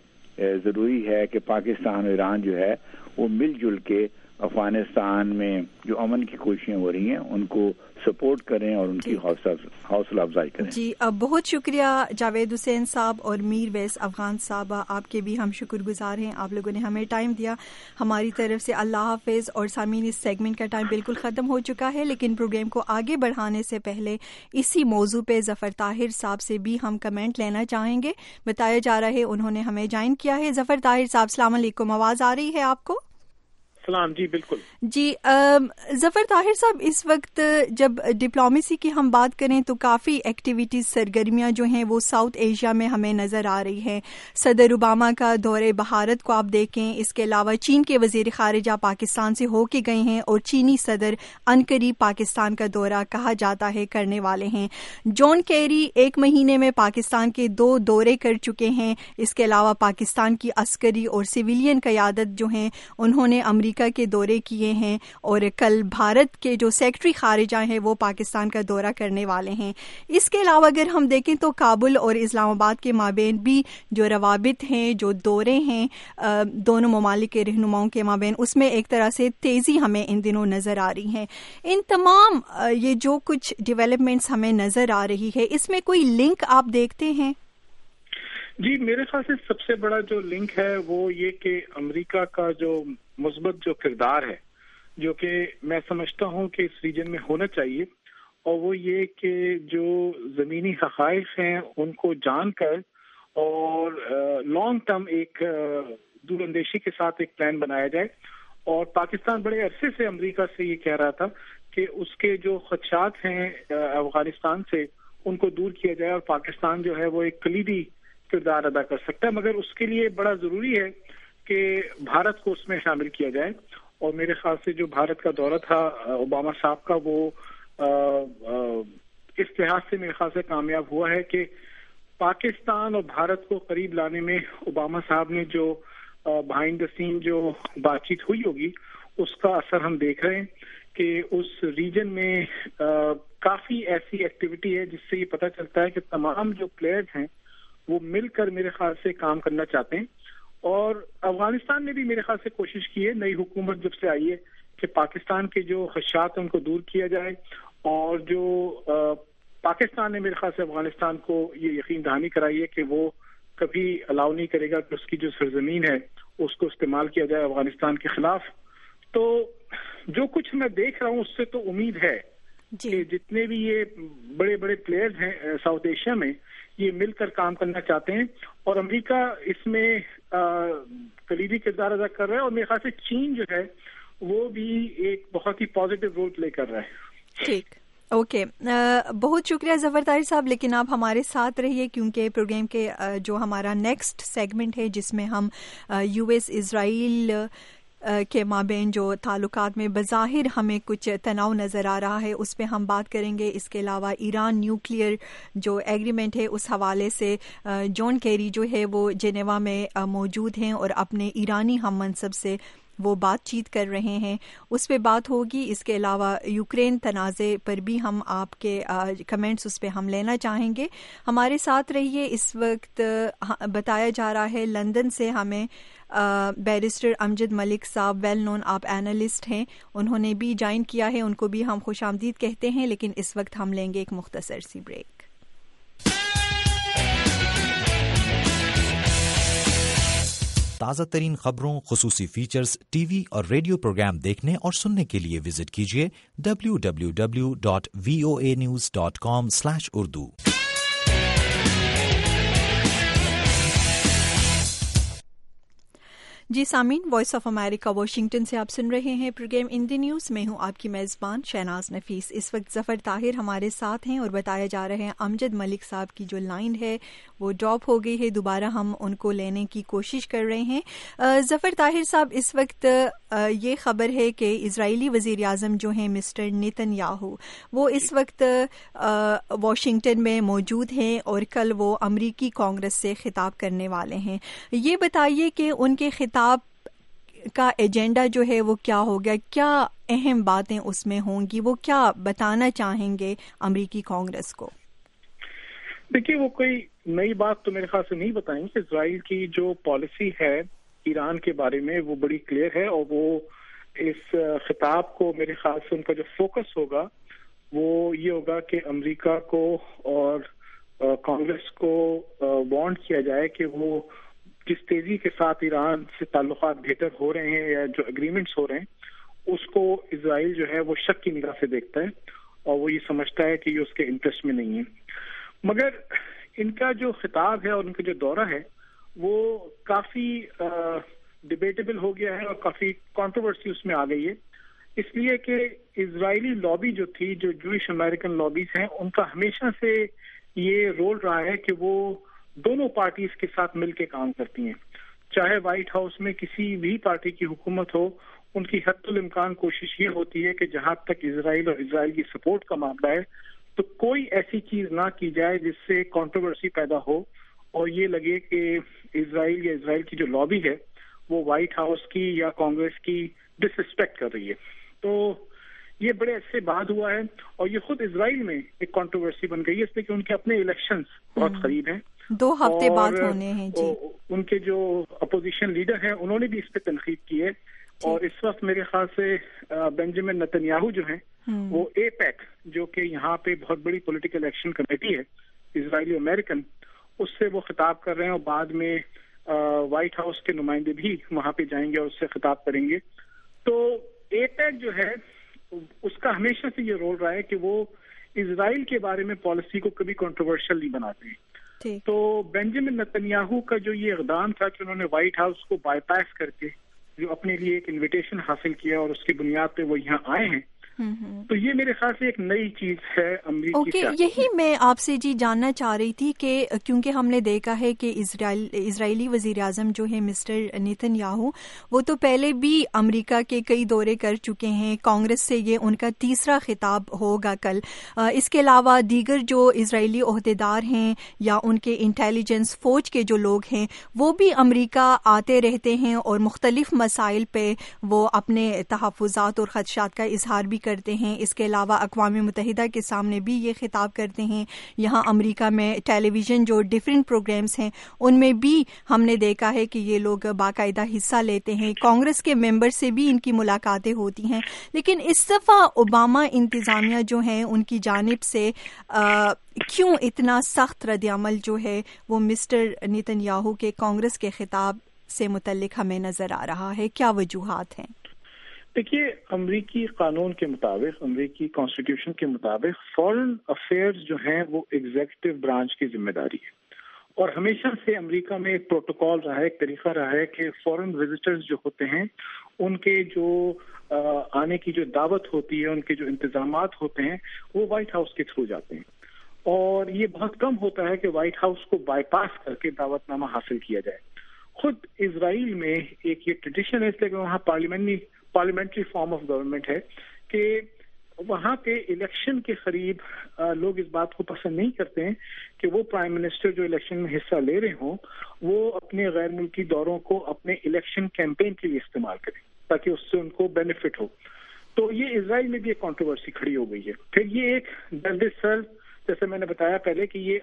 Speaker 3: ضروری ہے کہ پاکستان اور ایران جو ہے وہ مل جل کے افغانستان میں جو امن کی کوششیں ہو رہی ہیں ان کو سپورٹ کریں اور ان کی حوصلہ افزائی کریں.
Speaker 1: جی بہت شکریہ جاوید حسین صاحب اور میر ویس افغان صاحب، آپ کے بھی ہم شکر گزار ہیں، آپ لوگوں نے ہمیں ٹائم دیا. ہماری طرف سے اللہ حافظ. اور سامعین، اس سیگمنٹ کا ٹائم بالکل ختم ہو چکا ہے، لیکن پروگرام کو آگے بڑھانے سے پہلے اسی موضوع پہ ظفر طاہر صاحب سے بھی ہم کمنٹ لینا چاہیں گے. بتایا جا رہا ہے انہوں نے ہمیں جوائن کیا ہے. ظفر طاہر صاحب السلام علیکم، آواز آ رہی ہے آپ کو؟
Speaker 4: سلام جی بالکل
Speaker 1: جی. ظفر طاہر صاحب، اس وقت جب ڈپلومیسی کی ہم بات کریں تو کافی ایکٹیویٹیز، سرگرمیاں جو ہیں وہ ساؤتھ ایشیا میں ہمیں نظر آ رہی ہیں. صدر اوباما کا دورہ بھارت کو آپ دیکھیں، اس کے علاوہ چین کے وزیر خارجہ پاکستان سے ہو کے گئے ہیں، اور چینی صدر عنقریب پاکستان کا دورہ کہا جاتا ہے کرنے والے ہیں. جان کیری 1 مہینے میں پاکستان کے 2 دورے کر چکے ہیں. اس کے علاوہ پاکستان کی عسکری اور سویلین قیادت جو ہیں انہوں نے امریکہ کے دورے کیے ہیں، اور کل بھارت کے جو سیکرٹری خارجہ ہیں وہ پاکستان کا دورہ کرنے والے ہیں. اس کے علاوہ اگر ہم دیکھیں تو کابل اور اسلام آباد کے مابین بھی جو روابط ہیں، جو دورے ہیں دونوں ممالک کے رہنماؤں کے مابین، اس میں ایک طرح سے تیزی ہمیں ان دنوں نظر آ رہی ہے. ان تمام یہ جو کچھ ڈیولپمنٹس ہمیں نظر آ رہی ہے، اس میں کوئی لنک آپ دیکھتے ہیں؟
Speaker 4: جی میرے خیال سے سب سے بڑا جو لنک ہے وہ یہ کہ امریکہ کا جو مثبت جو کردار ہے، جو کہ میں سمجھتا ہوں کہ اس ریجن میں ہونا چاہیے، اور وہ یہ کہ جو زمینی حقائق ہیں ان کو جان کر اور لانگ ٹرم ایک دور اندیشی کے ساتھ ایک پلان بنایا جائے. اور پاکستان بڑے عرصے سے امریکہ سے یہ کہہ رہا تھا کہ اس کے جو خدشات ہیں افغانستان سے ان کو دور کیا جائے، اور پاکستان جو ہے وہ ایک کلیدی کردار ادا کر سکتا ہے، مگر اس کے لیے بڑا ضروری ہے کہ بھارت کو اس میں شامل کیا جائے. اور میرے خیال سے جو بھارت کا دورہ تھا اوباما صاحب کا، وہ اس لحاظ سے میرے خیال سے کامیاب ہوا ہے کہ پاکستان اور بھارت کو قریب لانے میں اوباما صاحب نے جو بہائنڈ دا سین جو بات چیت ہوئی ہوگی اس کا اثر ہم دیکھ رہے ہیں کہ اس ریجن میں کافی ایسی ایکٹیویٹی ہے جس سے یہ پتہ چلتا ہے کہ تمام جو پلیئرز ہیں وہ مل کر میرے خیال سے کام کرنا چاہتے ہیں. اور افغانستان نے بھی میرے خیال سے کوشش کی ہے، نئی حکومت جب سے آئی ہے، کہ پاکستان کے جو خدشات ہیں ان کو دور کیا جائے، اور جو پاکستان نے میرے خیال سے افغانستان کو یہ یقین دہانی کرائی ہے کہ وہ کبھی الاؤ نہیں کرے گا کہ اس کی جو سرزمین ہے اس کو استعمال کیا جائے افغانستان کے خلاف. تو جو کچھ میں دیکھ رہا ہوں اس سے تو امید ہے کہ جتنے بھی یہ بڑے بڑے پلیئرز ہیں ساؤتھ ایشیا میں، یہ مل کر کام کرنا چاہتے ہیں، اور امریکہ اس میں کلیدی کردار ادا کر رہا ہے، اور میرے خیال سے چین جو ہے وہ بھی ایک بہت ہی پازیٹیو رول پلے کر رہا ہے.
Speaker 1: ٹھیک اوکے بہت شکریہ ظفر طاہر صاحب، لیکن آپ ہمارے ساتھ رہیے کیونکہ پروگرام کے جو ہمارا نیکسٹ سیگمنٹ ہے جس میں ہم یو ایس اسرائیل کے مابین جو تعلقات میں بظاہر ہمیں کچھ تناؤ نظر آ رہا ہے اس پہ ہم بات کریں گے. اس کے علاوہ ایران نیوکلیئر جو ایگریمنٹ ہے اس حوالے سے جان کیری جو ہے وہ جنیوا میں موجود ہیں اور اپنے ایرانی ہم منصب سے وہ بات چیت کر رہے ہیں، اس پہ بات ہوگی. اس کے علاوہ یوکرین تنازع پر بھی ہم آپ کے کمنٹس اس پہ ہم لینا چاہیں گے. ہمارے ساتھ رہیے. اس وقت بتایا جا رہا ہے لندن سے ہمیں بیرسٹر امجد ملک صاحب، ویل نون آپ اینالسٹ ہیں، انہوں نے بھی جوائن کیا ہے، ان کو بھی ہم خوش آمدید کہتے ہیں. لیکن اس وقت ہم لیں گے ایک مختصر سی بریک.
Speaker 5: تازہ ترین خبروں، خصوصی فیچرز، ٹی وی اور ریڈیو پروگرام دیکھنے اور سننے کے لیے وزٹ کیجیے www.voanews.com/urdu.
Speaker 1: جی سامعین، وائس آف امریکہ واشنگٹن سے آپ سن رہے ہیں پروگرام ان دی نیوز. میں ہوں آپ کی میزبان شہناز نفیس. اس وقت ظفر طاہر ہمارے ساتھ ہیں اور بتایا جا رہا ہے امجد ملک صاحب کی جو لائن ہے وہ ڈراپ ہو گئی ہے، دوبارہ ہم ان کو لینے کی کوشش کر رہے ہیں. ظفر طاہر صاحب، اس وقت یہ خبر ہے کہ اسرائیلی وزیر اعظم جو ہیں مسٹر نیتن یاہو، وہ اس وقت واشنگٹن میں موجود ہیں اور کل وہ امریکی کانگریس سے خطاب کرنے والے ہیں. یہ بتائیے کہ ان کے خطاب کا ایجنڈا جو ہے وہ کیا ہوگا، کیا اہم باتیں اس میں ہوں گی، وہ کیا بتانا چاہیں گے امریکی کانگریس کو؟
Speaker 4: دیکھیے، وہ کوئی نئی بات تو میرے خیال سے نہیں بتائیں گے. اسرائیل کی جو پالیسی ہے ایران کے بارے میں وہ بڑی کلیئر ہے، اور وہ اس خطاب کو میرے خیال سے ان کا جو فوکس ہوگا وہ یہ ہوگا کہ امریکہ کو اور کانگریس کو وارن کیا جائے کہ وہ جس تیزی کے ساتھ ایران سے تعلقات بہتر ہو رہے ہیں یا جو اگریمنٹس ہو رہے ہیں اس کو اسرائیل جو ہے وہ شک کی نگاہ سے دیکھتا ہے اور وہ یہ سمجھتا ہے کہ یہ اس کے انٹرسٹ میں نہیں ہے. مگر ان کا جو خطاب ہے اور ان کا جو دورہ ہے وہ کافی ڈیبیٹیبل ہو گیا ہے اور کافی کنٹروورسی اس میں آ گئی ہے، اس لیے کہ اسرائیلی لابی جو تھی، جو جوئش امریکن لابیز ہیں، ان کا ہمیشہ سے یہ رول رہا ہے کہ وہ دونوں پارٹیز کے ساتھ مل کے کام کرتی ہیں. چاہے وائٹ ہاؤس میں کسی بھی پارٹی کی حکومت ہو، ان کی حد الامکان کوشش یہ ہوتی ہے کہ جہاں تک اسرائیل اور اسرائیل کی سپورٹ کا معاملہ ہے تو کوئی ایسی چیز نہ کی جائے جس سے کنٹروورسی پیدا ہو اور یہ لگے کہ اسرائیل یا اسرائیل کی جو لابی ہے وہ وائٹ ہاؤس کی یا کانگریس کی ڈس ریسپیکٹ کر رہی ہے. تو یہ بڑے عرصے بعد ہوا ہے اور یہ خود اسرائیل میں ایک کنٹروورسی بن گئی ہے، اس لیے کہ ان کے اپنے الیکشنز بہت قریب ہیں،
Speaker 1: 2 ہفتے بعد ہونے ہیں. جی،
Speaker 4: ان کے جو اپوزیشن لیڈر ہیں انہوں نے بھی اس پہ تنقید کی ہے. اور اس وقت میرے خیال سے بنجامن نتن یاہو جو ہیں وہ اے پیک، جو کہ یہاں پہ بہت بڑی پولیٹیکل ایکشن کمیٹی ہے اسرائیلی امریکن، اس سے وہ خطاب کر رہے ہیں اور بعد میں وائٹ ہاؤس کے نمائندے بھی وہاں پہ جائیں گے اور اس سے خطاب کریں گے. تو اے پیک جو ہے اس کا ہمیشہ سے یہ رول رہا ہے کہ وہ اسرائیل کے بارے میں پالیسی کو کبھی کنٹروورشل نہیں بناتے ہیں. تو بنجامن نتن یاہو کا جو یہ اقدام تھا کہ انہوں نے وائٹ ہاؤس کو بائی پاس کر کے جو اپنے لیے ایک انویٹیشن حاصل کیا اور اس کی بنیاد پہ وہ یہاں آئے ہیں، تو یہ میرے خیال سے ایک نئی چیز ہے امریکی سیاست.
Speaker 1: یہی میں آپ سے جی جاننا چاہ رہی تھی کہ کیونکہ ہم نے دیکھا ہے کہ اسرائیلی وزیر اعظم جو ہے مسٹر نیتن یاہو، وہ تو پہلے بھی امریکہ کے کئی دورے کر چکے ہیں، کانگریس سے یہ ان کا تیسرا خطاب ہوگا کل. اس کے علاوہ دیگر جو اسرائیلی عہدیدار ہیں یا ان کے انٹیلیجنس فوج کے جو لوگ ہیں وہ بھی امریکہ آتے رہتے ہیں اور مختلف مسائل پہ وہ اپنے تحفظات اور خدشات کا اظہار بھی کرتے ہیں. اس کے علاوہ اقوام متحدہ کے سامنے بھی یہ خطاب کرتے ہیں. یہاں امریکہ میں ٹیلی ویژن جو ڈیفرنٹ پروگرامز ہیں ان میں بھی ہم نے دیکھا ہے کہ یہ لوگ باقاعدہ حصہ لیتے ہیں. کانگریس کے ممبر سے بھی ان کی ملاقاتیں ہوتی ہیں. لیکن اس دفعہ اوباما انتظامیہ جو ہیں ان کی جانب سے کیوں اتنا سخت رد عمل جو ہے وہ مسٹر نیتن یاہو کے کانگریس کے خطاب سے متعلق ہمیں نظر آ رہا ہے؟ کیا وجوہات ہیں؟
Speaker 4: دیکھیے، امریکی قانون کے مطابق، امریکی کانسٹیٹیوشن کے مطابق فارن افیئرز جو ہیں وہ ایگزیکٹو برانچ کی ذمہ داری ہے، اور ہمیشہ سے امریکہ میں ایک پروٹوکول رہا ہے، ایک طریقہ رہا ہے کہ فارن وزٹرز جو ہوتے ہیں
Speaker 6: ان کے جو آنے کی جو دعوت ہوتی ہے, ان کے جو انتظامات ہوتے ہیں وہ وائٹ ہاؤس کے تھرو جاتے ہیں, اور یہ بہت کم ہوتا ہے کہ وائٹ ہاؤس کو بائی پاس کر کے دعوت نامہ حاصل کیا جائے. خود اسرائیل میں ایک یہ ٹریڈیشن ہے, اس لیے کہ وہاں پارلیمنٹری فارم آف گورنمنٹ ہے, کہ وہاں پہ الیکشن کے قریب لوگ اس بات کو پسند نہیں کرتے ہیں کہ وہ پرائم منسٹر جو الیکشن میں حصہ لے رہے ہوں وہ اپنے غیر ملکی دوروں کو اپنے الیکشن کیمپین کے لیے استعمال کریں تاکہ اس سے ان کو بینیفٹ ہو. تو یہ اسرائیل میں بھی ایک کنٹروورسی کھڑی ہو گئی ہے. پھر یہ ایک دردسر, جیسے میں نے بتایا پہلے کہ یہ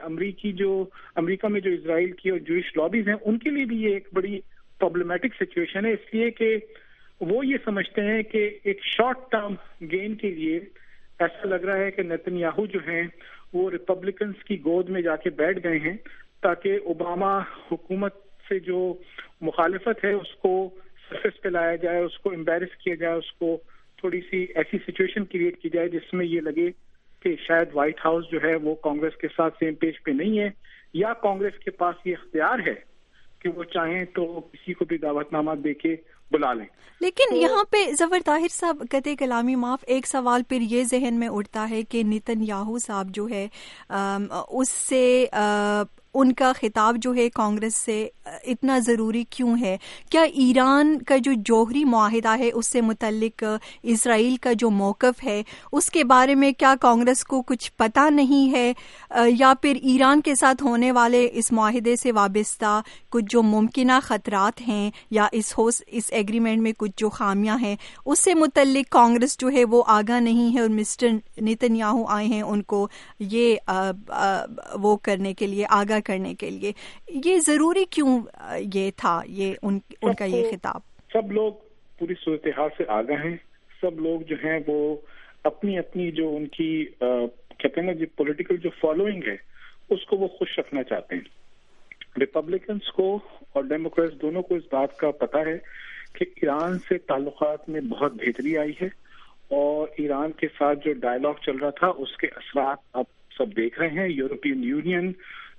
Speaker 6: امریکہ میں جو اسرائیل کی اور جوئش لابیز ہیں ان کے لیے بھی یہ ایک بڑی پرابلمٹک سچویشن ہے, اس لیے کہ وہ یہ سمجھتے ہیں کہ ایک شارٹ ٹرم گین کے لیے ایسا لگ رہا ہے کہ نیتن یاہو جو ہیں وہ ریپبلکنز کی گود میں جا کے بیٹھ گئے ہیں تاکہ اوباما حکومت سے جو مخالفت ہے اس کو سرفیس پہ لایا جائے, اس کو امبیرس کیا جائے, اس کو تھوڑی سی ایسی سچویشن کریٹ کی جائے جس میں یہ لگے کہ شاید وائٹ ہاؤس جو ہے وہ کانگریس کے ساتھ سیم پیج پہ نہیں ہے, یا کانگریس کے پاس یہ اختیار ہے کہ وہ چاہیں تو کسی کو بھی دعوت نامہ دے کے بلا لیں.
Speaker 1: لیکن یہاں پہ ظفر طاہر صاحب قطع کلامی معاف, ایک سوال پھر یہ ذہن میں اٹھتا ہے کہ نیتن یاہو صاحب جو ہے اس سے ان کا خطاب جو ہے کانگریس سے اتنا ضروری کیوں ہے؟ کیا ایران کا جو جوہری معاہدہ ہے اس سے متعلق اسرائیل کا جو موقف ہے اس کے بارے میں کیا کانگریس کو کچھ پتہ نہیں ہے، یا پھر ایران کے ساتھ ہونے والے اس معاہدے سے وابستہ کچھ جو ممکنہ خطرات ہیں یا اس ایگریمنٹ میں کچھ جو خامیاں ہیں اس سے متعلق کانگریس جو ہے وہ آگاہ نہیں ہے، اور مسٹر نیتن یاہو آئے ہیں ان کو یہ وہ کرنے کے لیے، آگاہ کرنے کے لیے؟ یہ ضروری کیوں یہ تھا، یہ ان کا یہ خطاب؟
Speaker 6: سب لوگ پوری صورتحال سے آگاہ ہیں، سب لوگ جو ہیں وہ اپنی اپنی جو ان کی کہتے ہیں نا جو پولیٹیکل جو فالوئنگ ہے اس کو وہ خوش رکھنا چاہتے ہیں۔ ریپبلکنس کو اور ڈیموکریٹس دونوں کو اس بات کا پتہ ہے کہ ایران سے تعلقات میں بہت بہتری آئی ہے، اور ایران کے ساتھ جو ڈائلاگ چل رہا تھا اس کے اثرات اب سب دیکھ رہے ہیں۔ European Union,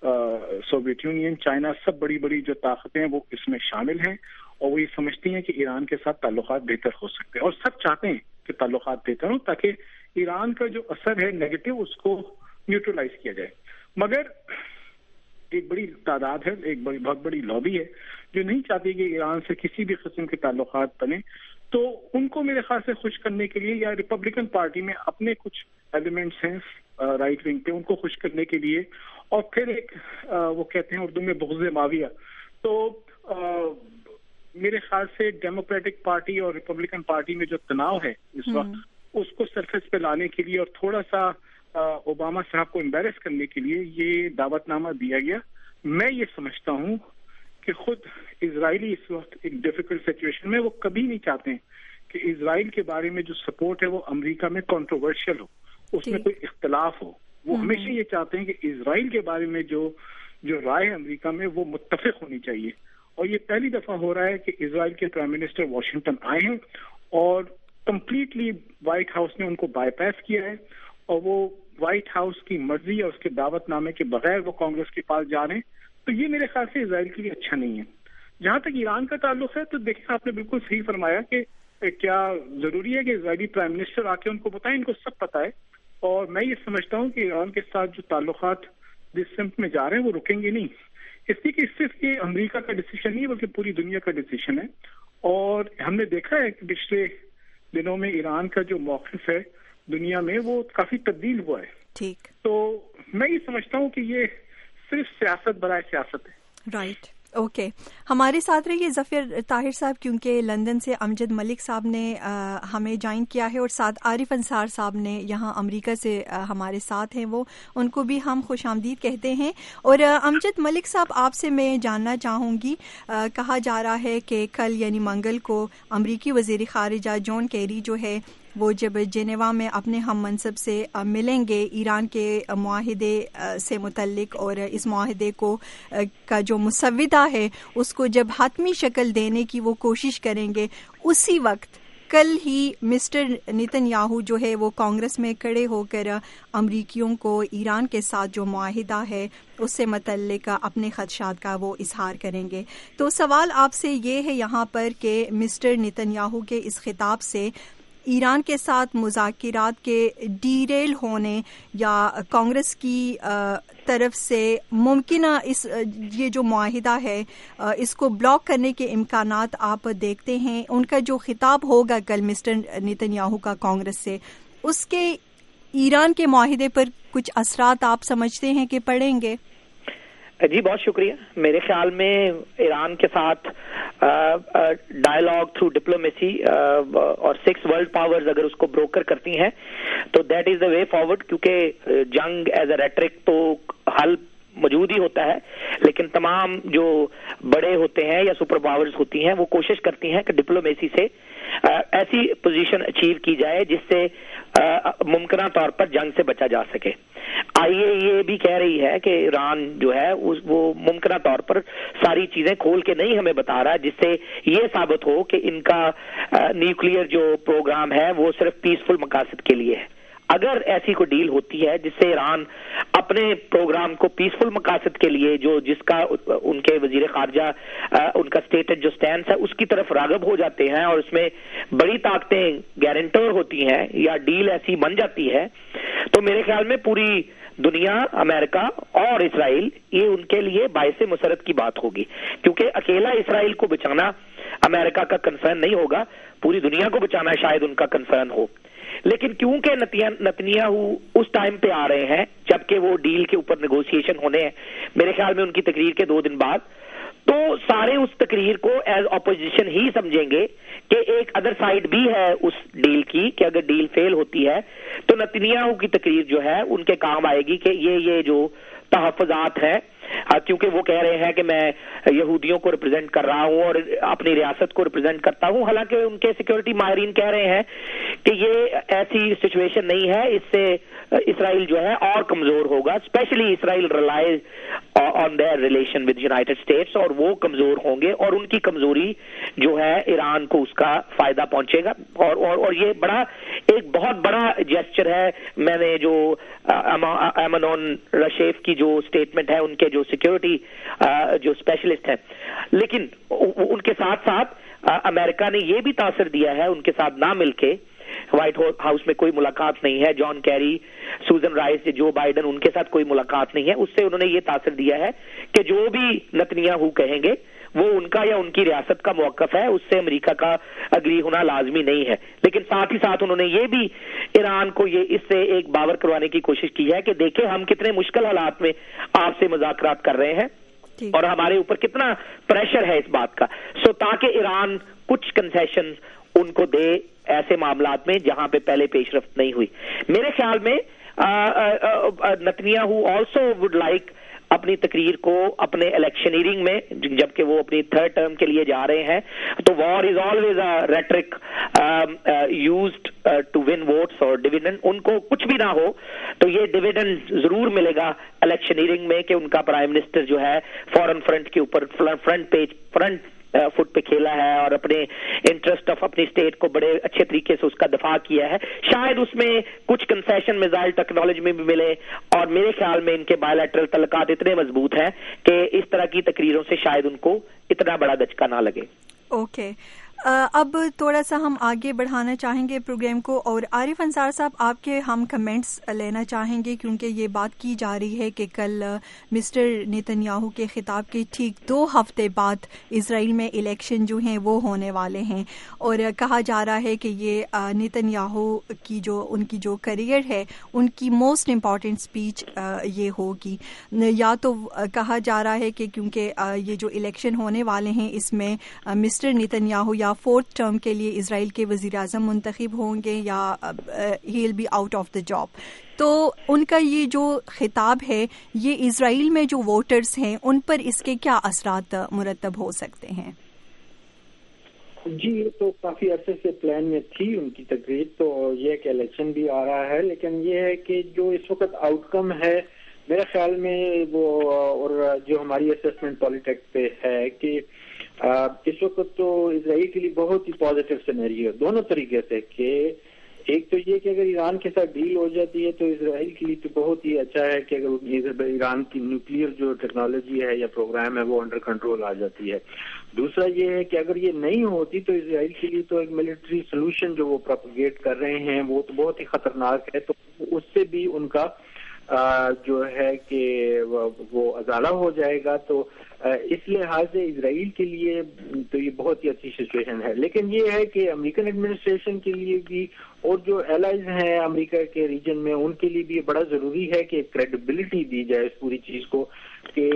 Speaker 6: Soviet Union, China, سب بڑی بڑی جو طاقتیں ہیں وہ اس میں شامل ہیں، اور وہ یہ سمجھتی ہیں کہ ایران کے ساتھ تعلقات بہتر ہو سکتے ہیں، اور سب چاہتے ہیں کہ تعلقات بہتر ہوں تاکہ ایران کا جو اثر ہے نیگیٹو اس کو نیوٹرلائز کیا جائے۔ مگر ایک بڑی تعداد ہے، ایک بہت بڑی لابی ہے جو نہیں چاہتی کہ ایران سے کسی بھی قسم کے تعلقات بنے، تو ان کو میرے خیال سے خوش کرنے کے لیے، یا ریپبلکن پارٹی میں اپنے کچھ ایلیمنٹس ہیں رائٹ ونگ پہ، ان کو خوش کرنے کے لیے، اور پھر ایک وہ کہتے ہیں اردو میں بغض معاویہ، تو میرے خیال سے ڈیموکریٹک پارٹی اور ریپبلکن پارٹی میں جو تناؤ ہے اس وقت اس کو سرفیس پہ لانے کے لیے اور تھوڑا سا اوباما صاحب کو امبیرس کرنے کے لیے یہ دعوت نامہ دیا گیا۔ میں یہ سمجھتا ہوں کہ خود اسرائیلی اس وقت ایک ڈیفیکلٹ سچویشن میں، وہ کبھی نہیں چاہتے ہیں کہ اسرائیل کے بارے میں جو سپورٹ ہے وہ امریکہ میں کنٹروورشل ہو، اس میں کوئی اختلاف ہو۔ وہ ہمیشہ یہ چاہتے ہیں کہ اسرائیل کے بارے میں جو رائے ہے امریکہ میں وہ متفق ہونی چاہیے، اور یہ پہلی دفعہ ہو رہا ہے کہ اسرائیل کے پرائم منسٹر واشنگٹن آئے ہیں اور کمپلیٹلی وائٹ ہاؤس نے ان کو بائی پاس کیا ہے، اور وہ وائٹ ہاؤس کی مرضی اور اس کے دعوت نامے کے بغیر وہ کانگریس کے پاس جا رہے ہیں، تو یہ میرے خیال سے اسرائیل کے لیے اچھا نہیں ہے۔ جہاں تک ایران کا تعلق ہے تو دیکھیں آپ نے بالکل صحیح فرمایا کہ کیا ضروری ہے کہ اسرائیلی پرائم منسٹر آ کے ان کو بتائیں، ان کو سب پتہ ہے، اور میں یہ سمجھتا ہوں کہ ایران کے ساتھ جو تعلقات جس سمت میں جا رہے ہیں وہ رکیں گے نہیں، اس لیے کہ صرف یہ امریکہ کا ڈیسیشن نہیں بلکہ پوری دنیا کا ڈیسیشن ہے، اور ہم نے دیکھا ہے کہ پچھلے دنوں میں ایران کا جو موقف ہے دنیا میں وہ کافی تبدیل ہوا ہے۔
Speaker 1: ٹھیک،
Speaker 6: تو میں یہ سمجھتا ہوں کہ یہ صرف سیاست برائے سیاست ہے۔
Speaker 1: رائٹ، اوکے، ہمارے ساتھ رہیے ظفر طاہر صاحب، کیونکہ لندن سے امجد ملک صاحب نے ہمیں جوائن کیا ہے، اور ساتھ عارف انصار صاحب نے یہاں امریکہ سے ہمارے ساتھ ہیں، وہ ان کو بھی ہم خوش آمدید کہتے ہیں۔ اور امجد ملک صاحب، آپ سے میں جاننا چاہوں گی، کہا جا رہا ہے کہ کل یعنی منگل کو امریکی وزیر خارجہ جان کیری جو ہے وہ جب جنیوا میں اپنے ہم منصب سے ملیں گے ایران کے معاہدے سے متعلق، اور اس معاہدے کو کا جو مسودہ ہے اس کو جب حتمی شکل دینے کی وہ کوشش کریں گے، اسی وقت کل ہی مسٹر نیتن یاہو جو ہے وہ کانگریس میں کھڑے ہو کر امریکیوں کو ایران کے ساتھ جو معاہدہ ہے اس سے متعلق اپنے خدشات کا وہ اظہار کریں گے. تو سوال آپ سے یہ ہے یہاں پر کہ مسٹر نیتن یاہو کے اس خطاب سے ایران کے ساتھ مذاکرات کے ڈیریل ہونے یا کانگریس کی طرف سے ممکنہ یہ جو معاہدہ ہے اس کو بلاک کرنے کے امکانات آپ دیکھتے ہیں؟ ان کا جو خطاب ہوگا کل مسٹر نیتن یاہو کا کانگریس سے، اس کے ایران کے معاہدے پر کچھ اثرات آپ سمجھتے ہیں کہ پڑیں گے؟
Speaker 7: جی بہت شکریہ. میرے خیال میں ایران کے ساتھ ڈائلاگ تھرو ڈپلومیسی اور 6 ورلڈ پاورز اگر اس کو بروکر کرتی ہیں تو that is the way forward, کیونکہ جنگ ایز اے ریٹرک تو حل موجود ہی ہوتا ہے، لیکن تمام جو بڑے ہوتے ہیں یا سپر پاورز ہوتی ہیں وہ کوشش کرتی ہیں کہ ڈپلومیسی سے ایسی پوزیشن اچیو کی جائے جس سے ممکنہ طور پر جنگ سے بچا جا سکے. آئیے یہ بھی کہہ رہی ہے کہ ایران جو ہے وہ ممکنہ طور پر ساری چیزیں کھول کے نہیں ہمیں بتا رہا، جس سے یہ ثابت ہو کہ ان کا نیوکلیئر جو پروگرام ہے وہ صرف پیسفل مقاصد کے لیے ہے. اگر ایسی کوئی ڈیل ہوتی ہے جس سے ایران اپنے پروگرام کو پیسفل مقاصد کے لیے جس کا ان کے وزیر خارجہ ان کا اسٹیٹڈ جو سٹینس ہے اس کی طرف راغب ہو جاتے ہیں اور اس میں بڑی طاقتیں گارنٹر ہوتی ہیں یا ڈیل ایسی بن جاتی ہے، تو میرے خیال میں پوری دنیا، امریکہ اور اسرائیل، یہ ان کے لیے باعث مسرت کی بات ہوگی، کیونکہ اکیلا اسرائیل کو بچانا امریکہ کا کنسرن نہیں ہوگا، پوری دنیا کو بچانا شاید ان کا کنسرن ہو. لیکن کیونکہ نتنیاہو اس ٹائم پہ آ رہے ہیں جبکہ وہ ڈیل کے اوپر نیگوسیشن ہونے ہیں، میرے خیال میں ان کی تقریر کے 2 دن بعد، تو سارے اس تقریر کو ایز اپوزیشن ہی سمجھیں گے کہ ایک ادر سائڈ بھی ہے اس ڈیل کی، کہ اگر ڈیل فیل ہوتی ہے تو نتنیاہو کی تقریر جو ہے ان کے کام آئے گی کہ یہ جو تحفظات ہیں، کیونکہ وہ کہہ رہے ہیں کہ میں یہودیوں کو ریپرزینٹ کر رہا ہوں اور اپنی ریاست کو ریپرزینٹ کرتا ہوں، حالانکہ ان کے سیکورٹی ماہرین کہہ رہے ہیں کہ یہ ایسی سچویشن نہیں ہے، اس سے اسرائیل جو ہے اور کمزور ہوگا، especially Israel relies on their relation with United States, اور وہ کمزور ہوں گے اور ان کی کمزوری جو ہے ایران کو اس کا فائدہ پہنچے گا. اور یہ ایک بہت بڑا جیسچر ہے. میں نے جو ایمنون رشیف کی جو اسٹیٹمنٹ ہے ان کے جو سیکورٹی جو اسپیشلسٹ ہیں، لیکن ان کے ساتھ ساتھ امریکہ نے یہ بھی تاثر دیا ہے ان کے ساتھ نہ مل کے، وائٹ ہاؤس میں کوئی ملاقات نہیں ہے، John Kerry, Susan Rice, Joe Biden, ان کے ساتھ کوئی ملاقات نہیں ہے. اس سے انہوں نے یہ تاثر دیا ہے کہ جو بھی نتنیاہو کہیں گے وہ ان کا یا ان کی ریاست کا موقف ہے، اس سے امریکہ کا اگری ہونا لازمی نہیں ہے. لیکن ساتھ ہی ساتھ انہوں نے یہ بھی ایران کو اس سے ایک باور کروانے کی کوشش کی ہے کہ دیکھیں ہم کتنے مشکل حالات میں آپ سے مذاکرات کر رہے ہیں اور ہمارے اوپر کتنا پریشر ہے اس بات کا، تاکہ ایران کچھ کنسیشن ان کو دے ایسے معاملات میں جہاں پہ پہلے پیش رفت نہیں ہوئی. میرے خیال میں نتنیاہو آلسو وڈ لائک اپنی تقریر کو اپنے الیکشنئرنگ میں، جبکہ وہ اپنی 3rd ٹرم کے لیے جا رہے ہیں، تو war is always a rhetoric used to win votes اور ڈویڈنڈ، ان کو کچھ بھی نہ ہو تو یہ ڈویڈنڈ ضرور ملے گا الیکشنئرنگ میں کہ ان کا پرائم منسٹر جو ہے فورن فرنٹ کے اوپر فرنٹ فٹ پہ کھیلا ہے اور اپنے انٹرسٹ آف اپنی اسٹیٹ کو بڑے اچھے طریقے سے اس کا دفاع کیا ہے. شاید اس میں کچھ کنسیشن میزائل ٹیکنالوجی میں بھی ملے، اور میرے خیال میں ان کے بائے لیٹرل تعلقات اتنے مضبوط ہیں کہ اس طرح کی تقریروں سے شاید ان کو اتنا بڑا دھچکا نہ لگے.
Speaker 1: اوکے، اب تھوڑا سا ہم آگے بڑھانا چاہیں گے پروگرام کو، اور عارف انصار صاحب آپ کے ہم کمنٹس لینا چاہیں گے، کیونکہ یہ بات کی جا رہی ہے کہ کل مسٹر نیتن یاہو کے خطاب کے ٹھیک 2 ہفتے بعد اسرائیل میں الیکشن جو ہیں وہ ہونے والے ہیں، اور کہا جا رہا ہے کہ یہ نیتن یاہو کی ان کی جو کریئر ہے ان کی موسٹ امپورٹنٹ اسپیچ یہ ہوگی. یا تو کہا جا رہا ہے کہ کیونکہ یہ جو الیکشن ہونے والے ہیں اس میں مسٹر نیتن یاہو یا 4th ٹرم کے لیے اسرائیل کے وزیر اعظم منتخب ہوں گے یا he will be out of the job. تو ان کا یہ جو خطاب ہے یہ اسرائیل میں جو ووٹرز ہیں ان پر اس کے کیا اثرات مرتب ہو سکتے ہیں؟
Speaker 8: جی، یہ تو کافی عرصے سے پلان میں تھی ان کی تقریر، تو یہ کہ الیکشن بھی آ رہا ہے، لیکن یہ ہے کہ جو اس وقت آؤٹ کم ہے میرے خیال میں وہ اور جو ہماری اسسمنٹ پالیٹکس پہ ہے کہ اس وقت تو اسرائیل کے لیے بہت ہی پازیٹیو سینیریو دونوں طریقے سے، کہ ایک تو یہ کہ اگر ایران کے ساتھ ڈیل ہو جاتی ہے تو اسرائیل کے لیے تو بہت ہی اچھا ہے کہ اگر ایران کی نیوکلیئر جو ٹیکنالوجی ہے یا پروگرام ہے وہ انڈر کنٹرول آ جاتی ہے. دوسرا یہ ہے کہ اگر یہ نہیں ہوتی تو اسرائیل کے لیے تو ایک ملٹری سولوشن جو وہ پروپیگیٹ کر رہے ہیں وہ تو بہت ہی خطرناک ہے، تو اس سے بھی ان کا جو ہے کہ وہ ازالہ ہو جائے گا. تو اس لحاظ سے اسرائیل کے لیے تو یہ بہت ہی اچھی سچویشن ہے. لیکن یہ ہے کہ امریکن ایڈمنسٹریشن کے لیے بھی اور جو الائز ہیں امریکہ کے ریجن میں ان کے لیے بھی بڑا ضروری ہے کہ کریڈیبلٹی دی جائے اس پوری چیز کو، کہ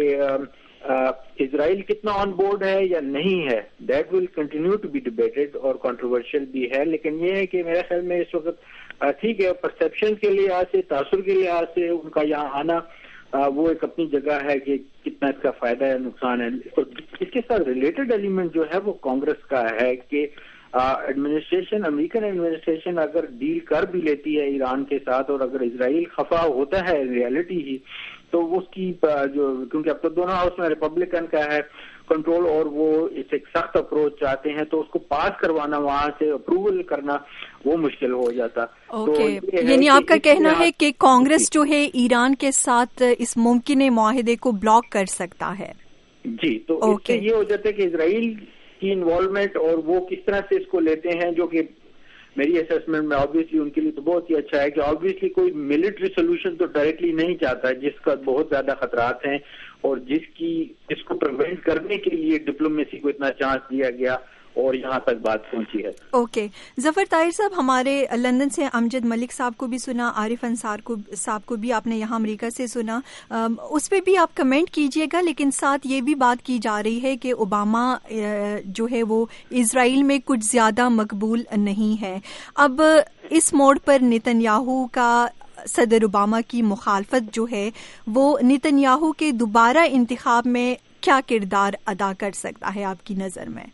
Speaker 8: اسرائیل کتنا آن بورڈ ہے یا نہیں ہے. That will continue to be debated اور کنٹروورشل بھی ہے. لیکن یہ ہے کہ میرے خیال میں اس وقت ٹھیک ہے، پرسپشن کے لحاظ سے، تاثر کے لحاظ سے ان کا یہاں آنا وہ ایک اپنی جگہ ہے کہ کتنا اس کا فائدہ ہے نقصان ہے. اس کے ساتھ ریلیٹڈ ایلیمنٹ جو ہے وہ کانگریس کا ہے کہ ایڈمنسٹریشن، امریکن ایڈمنسٹریشن اگر ڈیل کر بھی لیتی ہے ایران کے ساتھ اور اگر اسرائیل خفا ہوتا ہے ریالٹی ہی، تو اس کی جو کیونکہ اب تو دونوں ہاؤس میں ریپبلکن کا ہے کنٹرول اور وہ اس ایک سخت اپروچ چاہتے ہیں، تو اس کو پاس کروانا وہاں سے اپروول کرنا وہ مشکل ہو جاتا.
Speaker 1: یعنی آپ کا کہنا ہے کہ کانگریس جو ہے ایران کے ساتھ اس ممکنہ معاہدے کو بلاک کر سکتا ہے؟
Speaker 8: جی، تو اس سے یہ ہو جاتا ہے کہ اسرائیل کی انوالومنٹ اور وہ کس طرح سے اس کو لیتے ہیں، جو کہ میری اسسمنٹ میں آبویسلی ان کے لیے تو بہت ہی اچھا ہے کہ آبویسلی کوئی ملٹری سولوشن تو ڈائریکٹلی نہیں چاہتا جس کا بہت زیادہ خطرات ہیں اور جس کو پریونٹ کرنے کے لیے ڈپلومیسی کو اتنا چانس دیا گیا اور یہاں تک بات پہنچی ہے.
Speaker 1: اوکے ظفر طاہر صاحب، ہمارے لندن سے امجد ملک صاحب کو بھی سنا، عارف انصار صاحب کو بھی آپ نے یہاں امریکہ سے سنا، اس پہ بھی آپ کمنٹ کیجئے گا. لیکن ساتھ یہ بھی بات کی جا رہی ہے کہ اوباما جو ہے وہ اسرائیل میں کچھ زیادہ مقبول نہیں ہے. اب اس موڑ پر نتن-یاہو کا صدر اوباما کی مخالفت جو ہے وہ نتن-یاہو کے دوبارہ انتخاب میں کیا کردار ادا کر سکتا ہے آپ کی نظر میں؟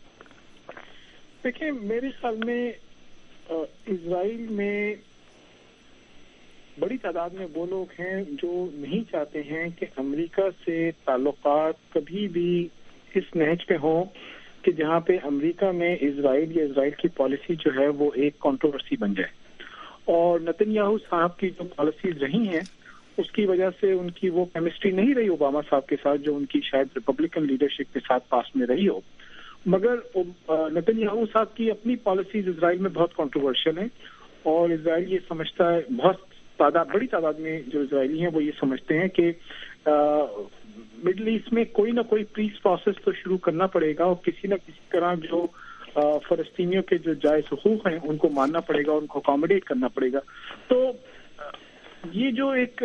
Speaker 6: دیکھیں، میرے خیال میں اسرائیل میں بڑی تعداد میں وہ لوگ ہیں جو نہیں چاہتے ہیں کہ امریکہ سے تعلقات کبھی بھی اس نہج پہ ہوں کہ جہاں پہ امریکہ میں اسرائیل یا اسرائیل کی پالیسی جو ہے وہ ایک کنٹروورسی بن جائے. اور نتن-یاہو صاحب کی جو پالیسیز رہی ہیں اس کی وجہ سے ان کی وہ کیمسٹری نہیں رہی اوباما صاحب کے ساتھ جو ان کی شاید ریپبلکن لیڈرشپ کے ساتھ پاس میں رہی ہو. مگر نتن-یاہو صاحب کی اپنی پالیسیز اسرائیل میں بہت کنٹروورشل ہیں اور اسرائیل یہ سمجھتا ہے، بڑی تعداد میں جو اسرائیلی ہیں وہ یہ سمجھتے ہیں کہ مڈل ایسٹ میں کوئی نہ کوئی پیس پروسیس تو شروع کرنا پڑے گا اور کسی نہ کسی طرح جو فلسطینیوں کے جو جائز حقوق ہیں ان کو ماننا پڑے گا، ان کو اکاموڈیٹ کرنا پڑے گا. تو یہ جو ایک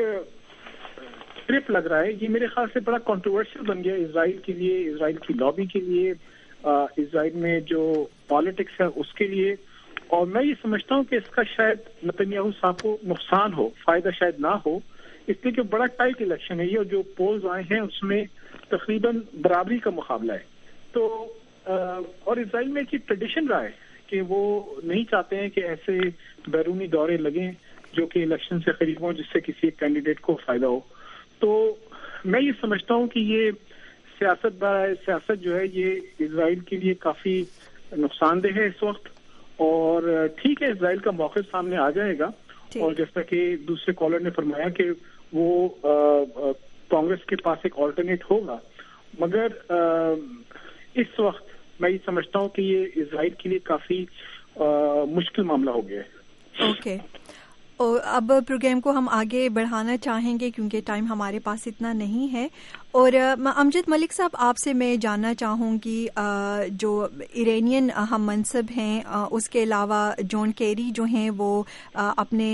Speaker 6: ٹرپ لگ رہا ہے یہ میرے خیال سے بڑا کنٹروورشل بن گیا اسرائیل کے لیے، اسرائیل کی لابی کے لیے، اسرائیل میں جو پالیٹکس ہے اس کے لیے. اور میں یہ سمجھتا ہوں کہ اس کا شاید نتن-یاہو صاحب کو نقصان ہو، فائدہ شاید نہ ہو، اس لیے کہ بڑا ٹائٹ الیکشن ہے یہ اور جو پولز آئے ہیں اس میں تقریباً برابری کا مقابلہ ہے. تو اور اسرائیل میں ایک ٹریڈیشن رہا ہے کہ وہ نہیں چاہتے ہیں کہ ایسے بیرونی دورے لگیں جو کہ الیکشن سے قریب ہوں جس سے کسی ایک کینڈیڈیٹ کو فائدہ ہو. تو میں یہ سمجھتا ہوں کہ یہ سیاست جو ہے یہ اسرائیل کے لیے کافی نقصان دہ ہے اس وقت. اور ٹھیک ہے اسرائیل کا موقف سامنے آ جائے گا اور جیسا کہ دوسرے کالر نے فرمایا کہ وہ کانگریس کے پاس ایک آلٹرنیٹ ہوگا، مگر اس وقت میں یہ سمجھتا ہوں کہ یہ اسرائیل کے لیے کافی مشکل معاملہ ہو گیا ہے.
Speaker 1: اوکے، اب پروگرام کو ہم آگے بڑھانا چاہیں گے کیونکہ ٹائم ہمارے پاس اتنا نہیں ہے. اور امجد ملک صاحب آپ سے میں جاننا چاہوں گی جو ایرانین ہم منصب ہیں اس کے علاوہ جان کیری جو ہیں وہ اپنے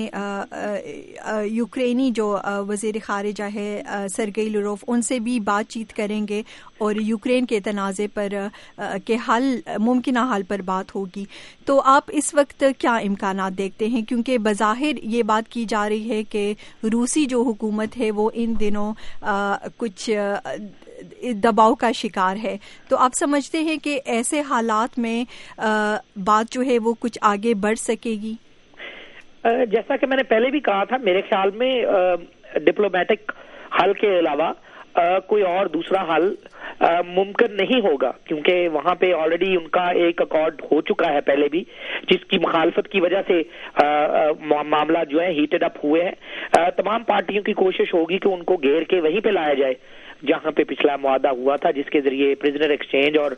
Speaker 1: یوکرینی جو وزیر خارجہ ہے سرگئی لاروف ان سے بھی بات چیت کریں گے اور یوکرین کے تنازع پر کے ممکنہ حل پر بات ہوگی. تو آپ اس وقت کیا امکانات دیکھتے ہیں؟ کیونکہ بظاہر یہ بات کی جا رہی ہے کہ روسی جو حکومت ہے وہ ان دنوں کچھ دباؤ کا شکار ہے. تو آپ سمجھتے ہیں کہ ایسے حالات میں بات جو ہے وہ کچھ آگے بڑھ سکے گی؟
Speaker 7: جیسا کہ میں نے پہلے بھی کہا تھا، میرے خیال میں ڈپلومیٹک حل کے علاوہ کوئی اور دوسرا حل ممکن نہیں ہوگا، کیونکہ وہاں پہ آلریڈی ان کا ایک اکارڈ ہو چکا ہے پہلے بھی، جس کی مخالفت کی وجہ سے معاملہ جو ہے ہیٹڈ اپ ہوئے ہیں. تمام پارٹیوں کی کوشش ہوگی کہ ان کو گھیر کے وہیں پہ لایا جائے جہاں پہ پچھلا معاہدہ ہوا تھا، جس کے ذریعے پرزنر ایکسچینج اور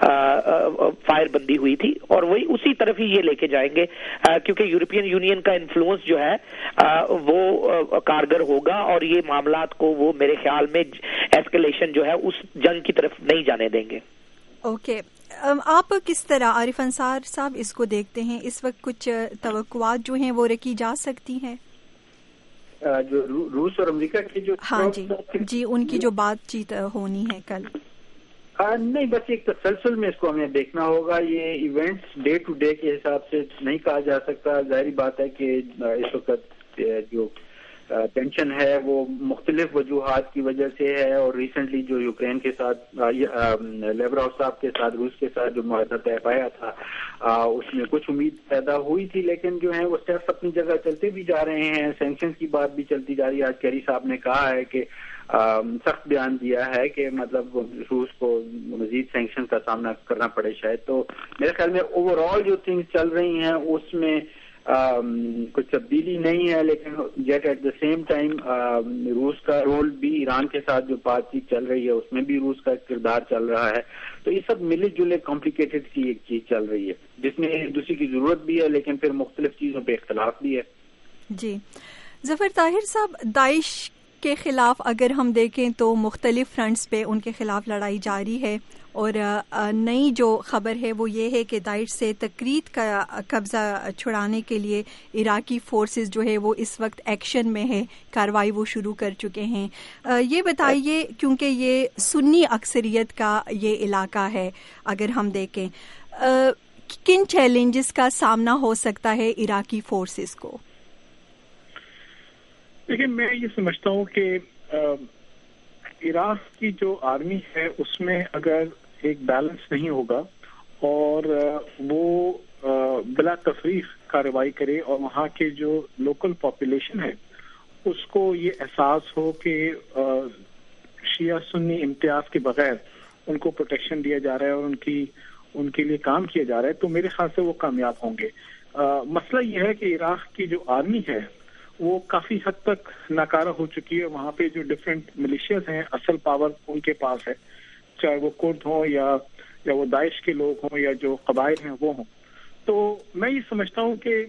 Speaker 7: فائر بندی ہوئی تھی، اور وہی اسی طرف ہی یہ لے کے جائیں گے، کیونکہ یورپین یونین کا انفلوئنس جو ہے وہ کارگر ہوگا، اور یہ معاملات کو وہ میرے خیال میں ایسکلیشن جو ہے اس جنگ کی طرف نہیں جانے دیں گے.
Speaker 1: اوکے، آپ کس طرح عارف انصار صاحب اس کو دیکھتے ہیں؟ اس وقت کچھ توقعات جو ہیں وہ رکھی جا سکتی ہیں؟
Speaker 8: جو روس اور امریکہ کی جو
Speaker 1: ہاں جی ان کی جو بات چیت ہونی ہے کل،
Speaker 8: نہیں، بس ایک تسلسل میں اس کو ہمیں دیکھنا ہوگا. یہ ایونٹس ڈے ٹو ڈے کے حساب سے نہیں کہا جا سکتا. ظاہری بات ہے کہ اس وقت جو ٹینشن ہے وہ مختلف وجوہات کی وجہ سے ہے، اور ریسنٹلی جو یوکرین کے ساتھ لیوروف صاحب کے ساتھ روس کے ساتھ جو معاہدہ طے پایا تھا اس میں کچھ امید پیدا ہوئی تھی، لیکن جو ہے وہ اسٹیپس اپنی جگہ چلتے بھی جا رہے ہیں. سینکشنز کی بات بھی چلتی جا رہی ہے. آج کیری صاحب نے کہا ہے کہ سخت بیان دیا ہے کہ مطلب روس کو مزید سینکشن کا سامنا کرنا پڑے شاید. تو میرے خیال میں اوور آل جو تھنگز چل رہی ہیں اس میں کچھ تبدیلی نہیں ہے، لیکن yet at the same time روس کا رول بھی، ایران کے ساتھ جو بات چیت چل رہی ہے اس میں بھی روس کا کردار چل رہا ہے. تو یہ سب ملے جلے کمپلیکیٹڈ سی ایک چیز چل رہی ہے جس میں ایک دوسرے کی ضرورت بھی ہے، لیکن پھر مختلف چیزوں پہ اختلاف بھی ہے.
Speaker 1: جی ظفر طاہر صاحب، داعش کے خلاف اگر ہم دیکھیں تو مختلف فرنٹس پہ ان کے خلاف لڑائی جاری ہے، اور نئی جو خبر ہے وہ یہ ہے کہ داعش سے تکریت کا قبضہ چھڑانے کے لیے عراقی فورسز جو ہے وہ اس وقت ایکشن میں ہے، کارروائی وہ شروع کر چکے ہیں. یہ بتائیے، کیونکہ یہ سنی اکثریت کا یہ علاقہ ہے، اگر ہم دیکھیں کن چیلنجز کا سامنا ہو سکتا ہے عراقی فورسز کو؟
Speaker 6: دیکھیں، میں یہ سمجھتا ہوں کہ عراق کی جو آرمی ہے اس میں اگر ایک بیلنس نہیں ہوگا اور وہ بلا تفریق کارروائی کرے، اور وہاں کے جو لوکل پاپولیشن ہے اس کو یہ احساس ہو کہ شیعہ سنی امتیاز کے بغیر ان کو پروٹیکشن دیا جا رہا ہے اور ان کے لیے کام کیا جا رہا ہے، تو میرے خیال سے وہ کامیاب ہوں گے. مسئلہ یہ ہے کہ عراق کی جو آرمی ہے وہ کافی حد تک ناکارہ ہو چکی ہے. وہاں پہ جو ڈفرینٹ ملیشیاز ہیں، اصل پاور ان کے پاس ہے، چاہے وہ کرد ہوں یا وہ داعش کے لوگ ہوں یا جو قبائل ہیں وہ ہوں. تو میں یہ سمجھتا ہوں کہ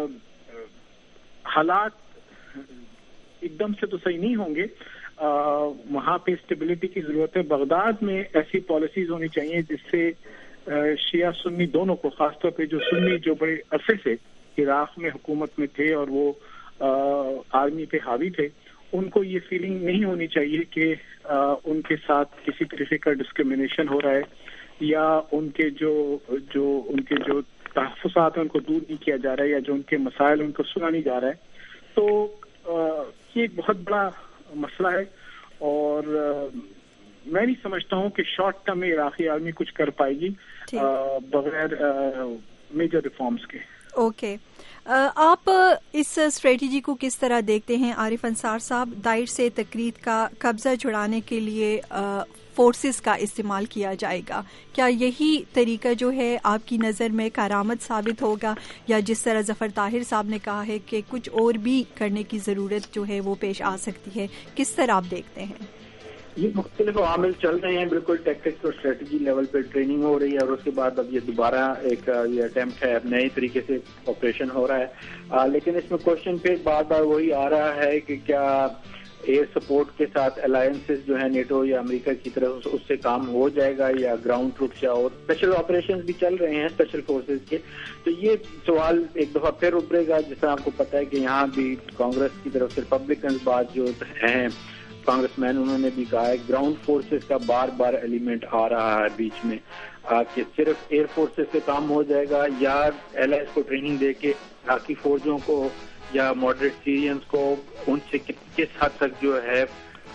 Speaker 6: حالات ایک دم سے تو صحیح نہیں ہوں گے. وہاں پہ اسٹیبلٹی کی ضرورت ہے. بغداد میں ایسی پالیسیز ہونی چاہیے جس سے شیعہ سنی دونوں کو، خاص طور پہ جو سنی جو بڑے عرصے سے عراق میں حکومت میں تھے اور وہ آرمی پہ حاوی تھے، ان کو یہ فیلنگ نہیں ہونی چاہیے کہ ان کے ساتھ کسی طریقے کا ڈسکریمنیشن ہو رہا ہے، یا ان کے جو تحفظات ہیں ان کو دور نہیں کیا جا رہا ہے، یا جو ان کے مسائل ان کو سنا نہیں جا رہا ہے. تو یہ ایک بہت بڑا مسئلہ ہے، اور میں نہیں سمجھتا ہوں کہ شارٹ ٹرم میں عراقی آرمی کچھ کر پائے گی بغیر میجر ریفارمز کے.
Speaker 1: اوکے، آپ اس اسٹریٹجی کو کس طرح دیکھتے ہیں عارف انصار صاحب؟ داعش سے تکریت کا قبضہ چھڑانے کے لیے فورسز کا استعمال کیا جائے گا، کیا یہی طریقہ جو ہے آپ کی نظر میں کارآمد ثابت ہوگا، یا جس طرح ظفر طاہر صاحب نے کہا ہے کہ کچھ اور بھی کرنے کی ضرورت جو ہے وہ پیش آ سکتی ہے؟ کس طرح آپ دیکھتے ہیں؟
Speaker 8: یہ مختلف عوامل چل رہے ہیں. بالکل ٹیکٹکس اور اسٹریٹجی لیول پہ ٹریننگ ہو رہی ہے، اور اس کے بعد اب یہ دوبارہ ایک یہ اٹیمپٹ ہے، نئے طریقے سے آپریشن ہو رہا ہے. لیکن اس میں کوشچن پہ بار بار وہی آ رہا ہے کہ کیا ایئر سپورٹ کے ساتھ الائنسز جو ہے نیٹو یا امریکہ کی طرف اس سے کام ہو جائے گا، یا گراؤنڈ ٹروپس یا اور اسپیشل آپریشنز بھی چل رہے ہیں اسپیشل فورسز کے. تو یہ سوال ایک دفعہ پھر ابھرے گا. جس طرح آپ کو پتہ ہے کہ یہاں بھی کانگریس کی طرف سے ریپبلکنز بات جو ہیں، کانگریس مین انہوں نے بھی کہا ہے گراؤنڈ فورسز کا بار بار ایلیمنٹ آ رہا ہے بیچ میں، کہ صرف ایئر فورسز سے کام ہو جائے گا، یا ایل آئی کو ٹریننگ دے کے عراقی فوجوں کو یا ماڈریٹ سیرینز کو ان سے کس حد تک جو ہے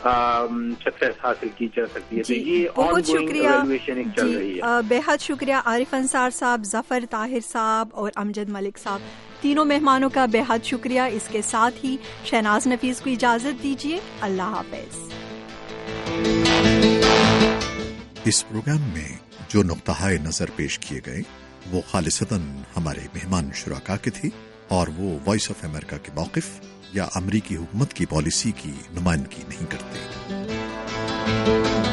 Speaker 8: सक्सेस हासिल की जा सकती है। तो ये
Speaker 1: बहुत शुक्रिया
Speaker 8: चल रही है।
Speaker 1: बेहद शुक्रिया आरिफ अंसार साहब, जफर ताहिर साहब और अमजद मलिक साहब, तीनों मेहमानों का बेहद शुक्रिया। इसके साथ ही शहनाज नफीस को इजाजत दीजिए। अल्लाह हाफिज।
Speaker 9: इस प्रोग्राम में जो नुक्ताए नजर पेश किए गए वो खालिसतन हमारे मेहमान शुराका के थे और वो वॉइस ऑफ अमेरिका के मौक़िफ़ या अमरीकी हुकूमत की पॉलिसी की नुमाइंदगी नहीं करते।